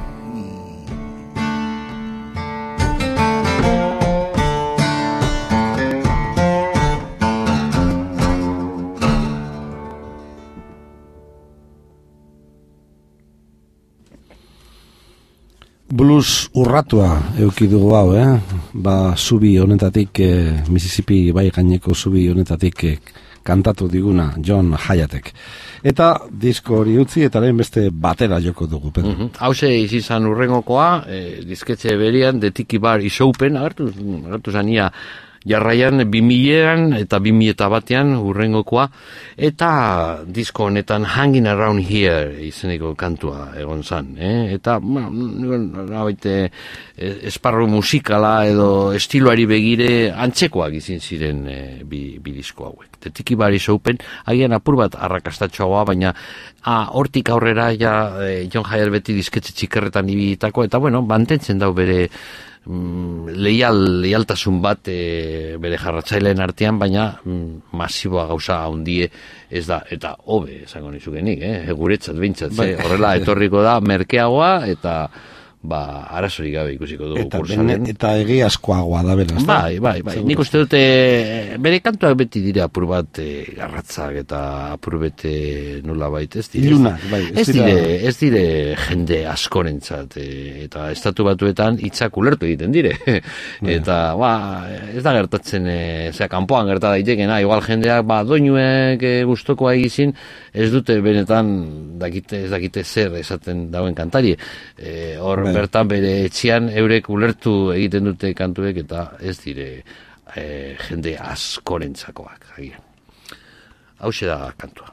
Blues urratua euki dugu hau, eh? Ba, zubi honetatik, eh, Mississippi bai gaineko zubi honetatik eh, kantatu diguna John Hyatek. Eta disko hori utzi eta lehen beste batera joko dugu, Pedro. Mm-hmm. Hauze izan urrengokoa, eh, disketxe berian, The Tiki Bar Isoupen, agertu, agertu zania jarraian bimilean eta bimieta batean urrengokoa, eta disko honetan Hanging Around Here izeneko kantua egon zan, eh? Eta baite, esparru musikala edo estiloari begire antzekoak izin ziren eh, bi, bi disko hauek. The Tiki Bar Isoupen, agian apur bat arrakastatxoa, baina ah, hortik aurrera ja eh, John Hyatt beti disketxe txikerretan ibitako, eta bueno, mantentzen dau bere Mm, leial, leialtasun bat e, bere jarratzaileen artean, baina mm, masiboa gauza handie ez da, eta hobe esango nizukenik, eh? Guretzat bintzat, eh? Horrela etorriko da merkeagoa, eta ba, arazorik gabe ikusiko dugu eta, kursalen. Eta egiazkoagoa da beraz. Bai, bai, bai. Nik uste dute, bere kantuak beti dira apur bat e, garratzak eta apur bete nola baita, ez dire. Ilunak, bai. Ez dire, ez dire jende askorentzat, e, eta estatu batuetan hitzak ulertu egiten dire. Eta, ba, ez da gertatzen, e, zera, kanpoan gerta daitekena, igual jendeak, ba, doinuek e, gustokoa egizin, ez dute benetan dakite, ez dakite zer esaten dauen kantari. E, hor, bertan bere etxean eurek ulertu egiten dute kantuek eta ez dire e, jende askorentzako,ak agian. Hauxe da kantua.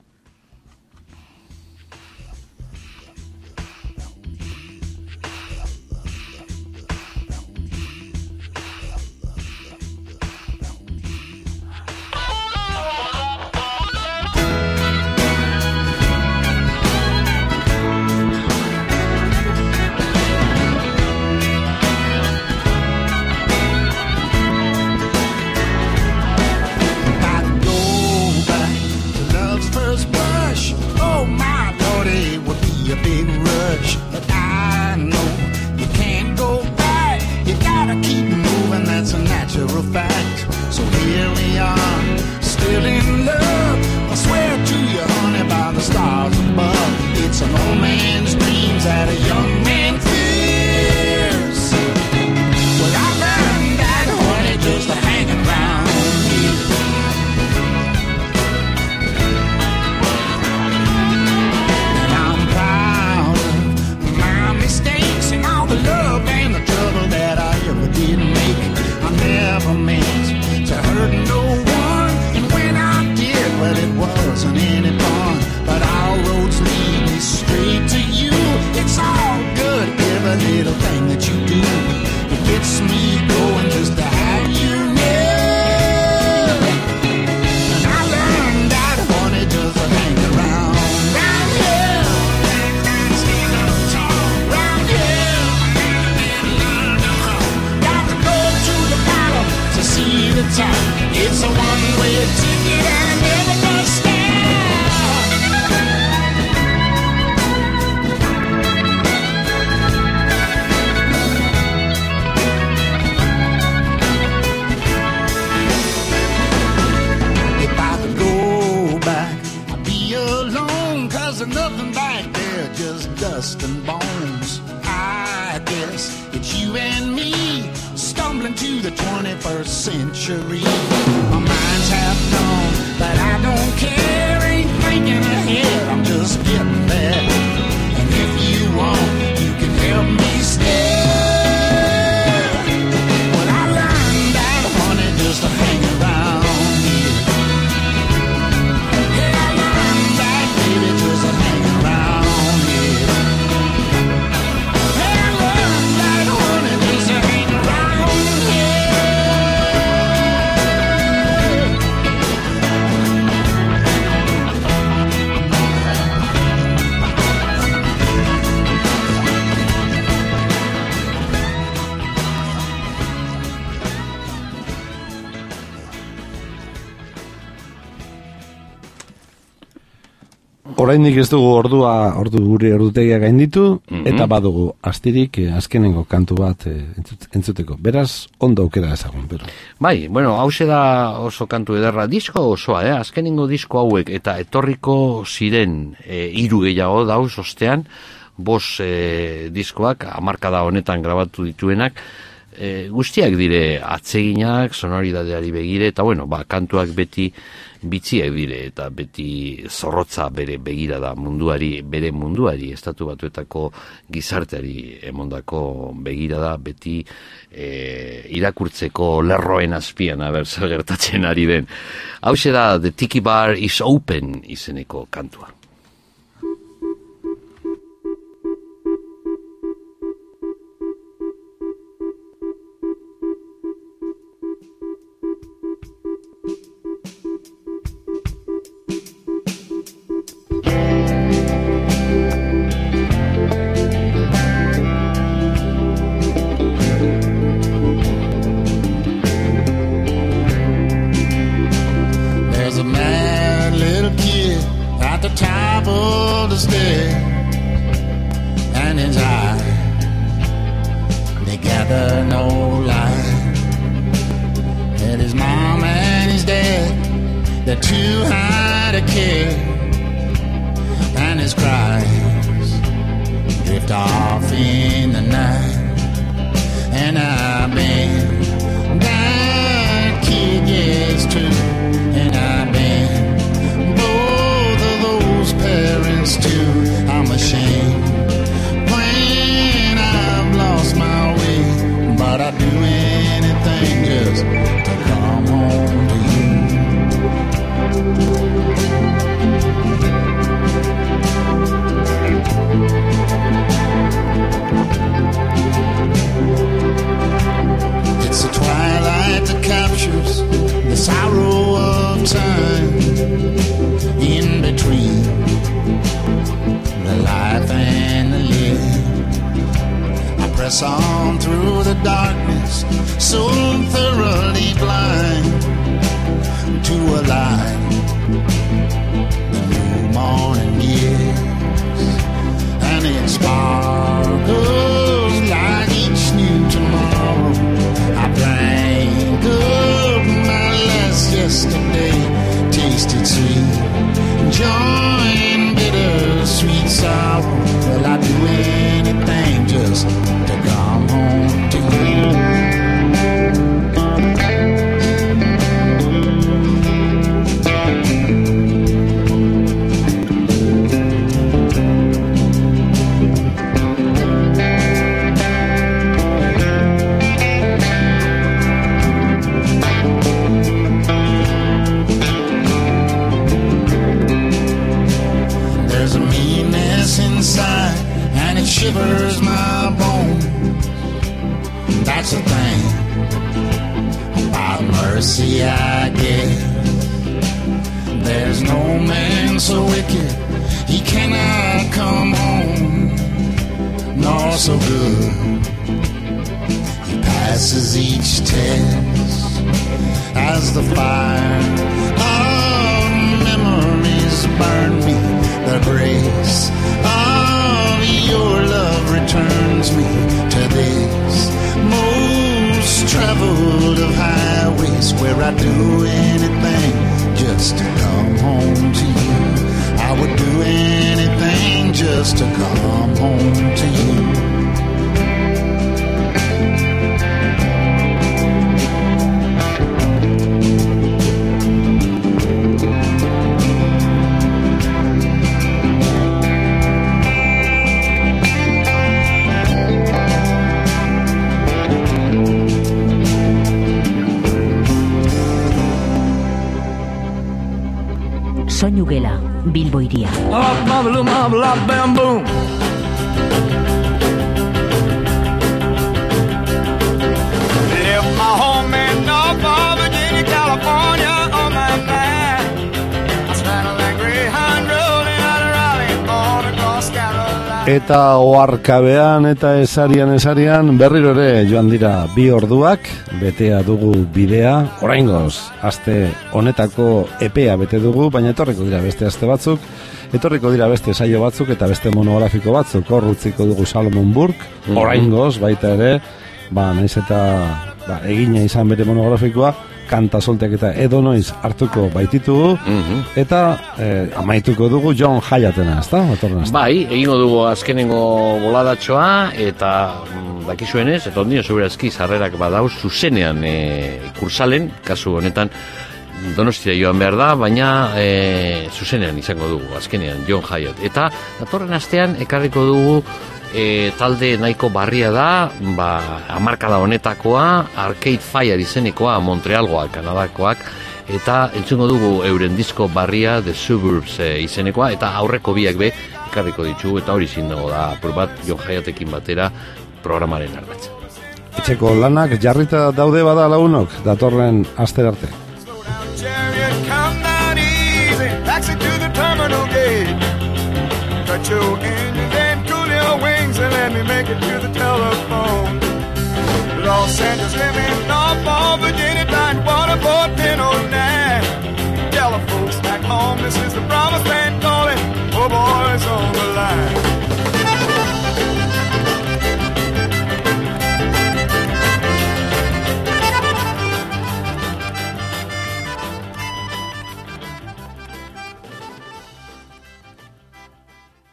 Oraindik ez dugu ordua, ordu gure ordutegia gainditu, mm-hmm. eta badugu astirik eh, azkenengo kantu bat eh, entzuteko. Beraz, ondo aukera ezagun, pero. Bai, bueno, hause da oso kantu ederra, disko osoa, eh? Azkenengo disko hauek, eta etorriko ziren eh, hiru gehiago dauz ostean, bos eh, diskoak, hamarkada honetan grabatu dituenak, eh, guztiak dire atseginak, sonoridadeari begire, eta bueno, ba, kantuak beti bitziak dire eta beti zorrotza bere begirada munduari, bere munduari, estatu batuetako gizarteari emondako begirada beti e, irakurtzeko lerroen azpian aber zer gertatzen ari den. Hauxe da The Tiki Bar is Open izeneko kantua. When I I'd do anything just to come home to you. It's the twilight that captures the sorrow of time in between the life and the live. I press on through the darkness, so thoroughly blind to a light the new morning gives, and it sparkles like each new tomorrow. I drank up my last yesterday, tasted sweet joy and bitter sweet sorrow. Well, I'd do anything just to come home to you. Inside, and it shivers my bones. That's the thing about mercy, I guess. There's no man so wicked he cannot come home, nor so good he passes each test. As the fire of memories burn me, the grace of your love returns me to this most traveled of highways, where I'd do anything just to come home to you. I would do anything just to come home to you. Soinu gela, Bilbo iria. Eta oarkabean eta esarian esarian berriro ere joan dira bi orduak, betea dugu bidea, oraingoz, aste honetako epea bete dugu, baina etorriko dira beste aste batzuk, etorriko dira beste saio batzuk eta beste monografiko batzuk, hor utziko dugu Salomon Burke, oraingoz baita ere, ba, naiz eta ba, egina izan bere monografikoa, kanta solteak eta edonoiz hartuko baititugu, mm-hmm. eta eh, amaituko dugu John Hyatena, ezta? Bai, egingo dugu azkenengo boladatxoa, eta mm, dakizuenez, eta ondio segurazki sarrerak badauz, zuzenean e, kursalen, kasu honetan, Donostia joan behar da, baina e, zuzenean izango dugu, azkenean, John Hyatt. Eta datorren astean ekarriko dugu E, talde nahiko barria da, ba, hamarkada honetakoa, Arcade Fire izenekoa, Montrealgoak, Kanadakoak, eta entzungo dugu euren disko barria, The Suburbs e, izenekoa, eta aurreko biak be, ekarriko ditugu, eta hori zindago da, probat John Hyattekin batera programaren ardatza. Etxeko lanak jarrita daude bada lagunok, datorren aster arte. Wings and let me make it to the telephone. Los Angeles, living off of Virginia, Tidewater, Port ten oh nine. Tell the folks back home, this is the promise.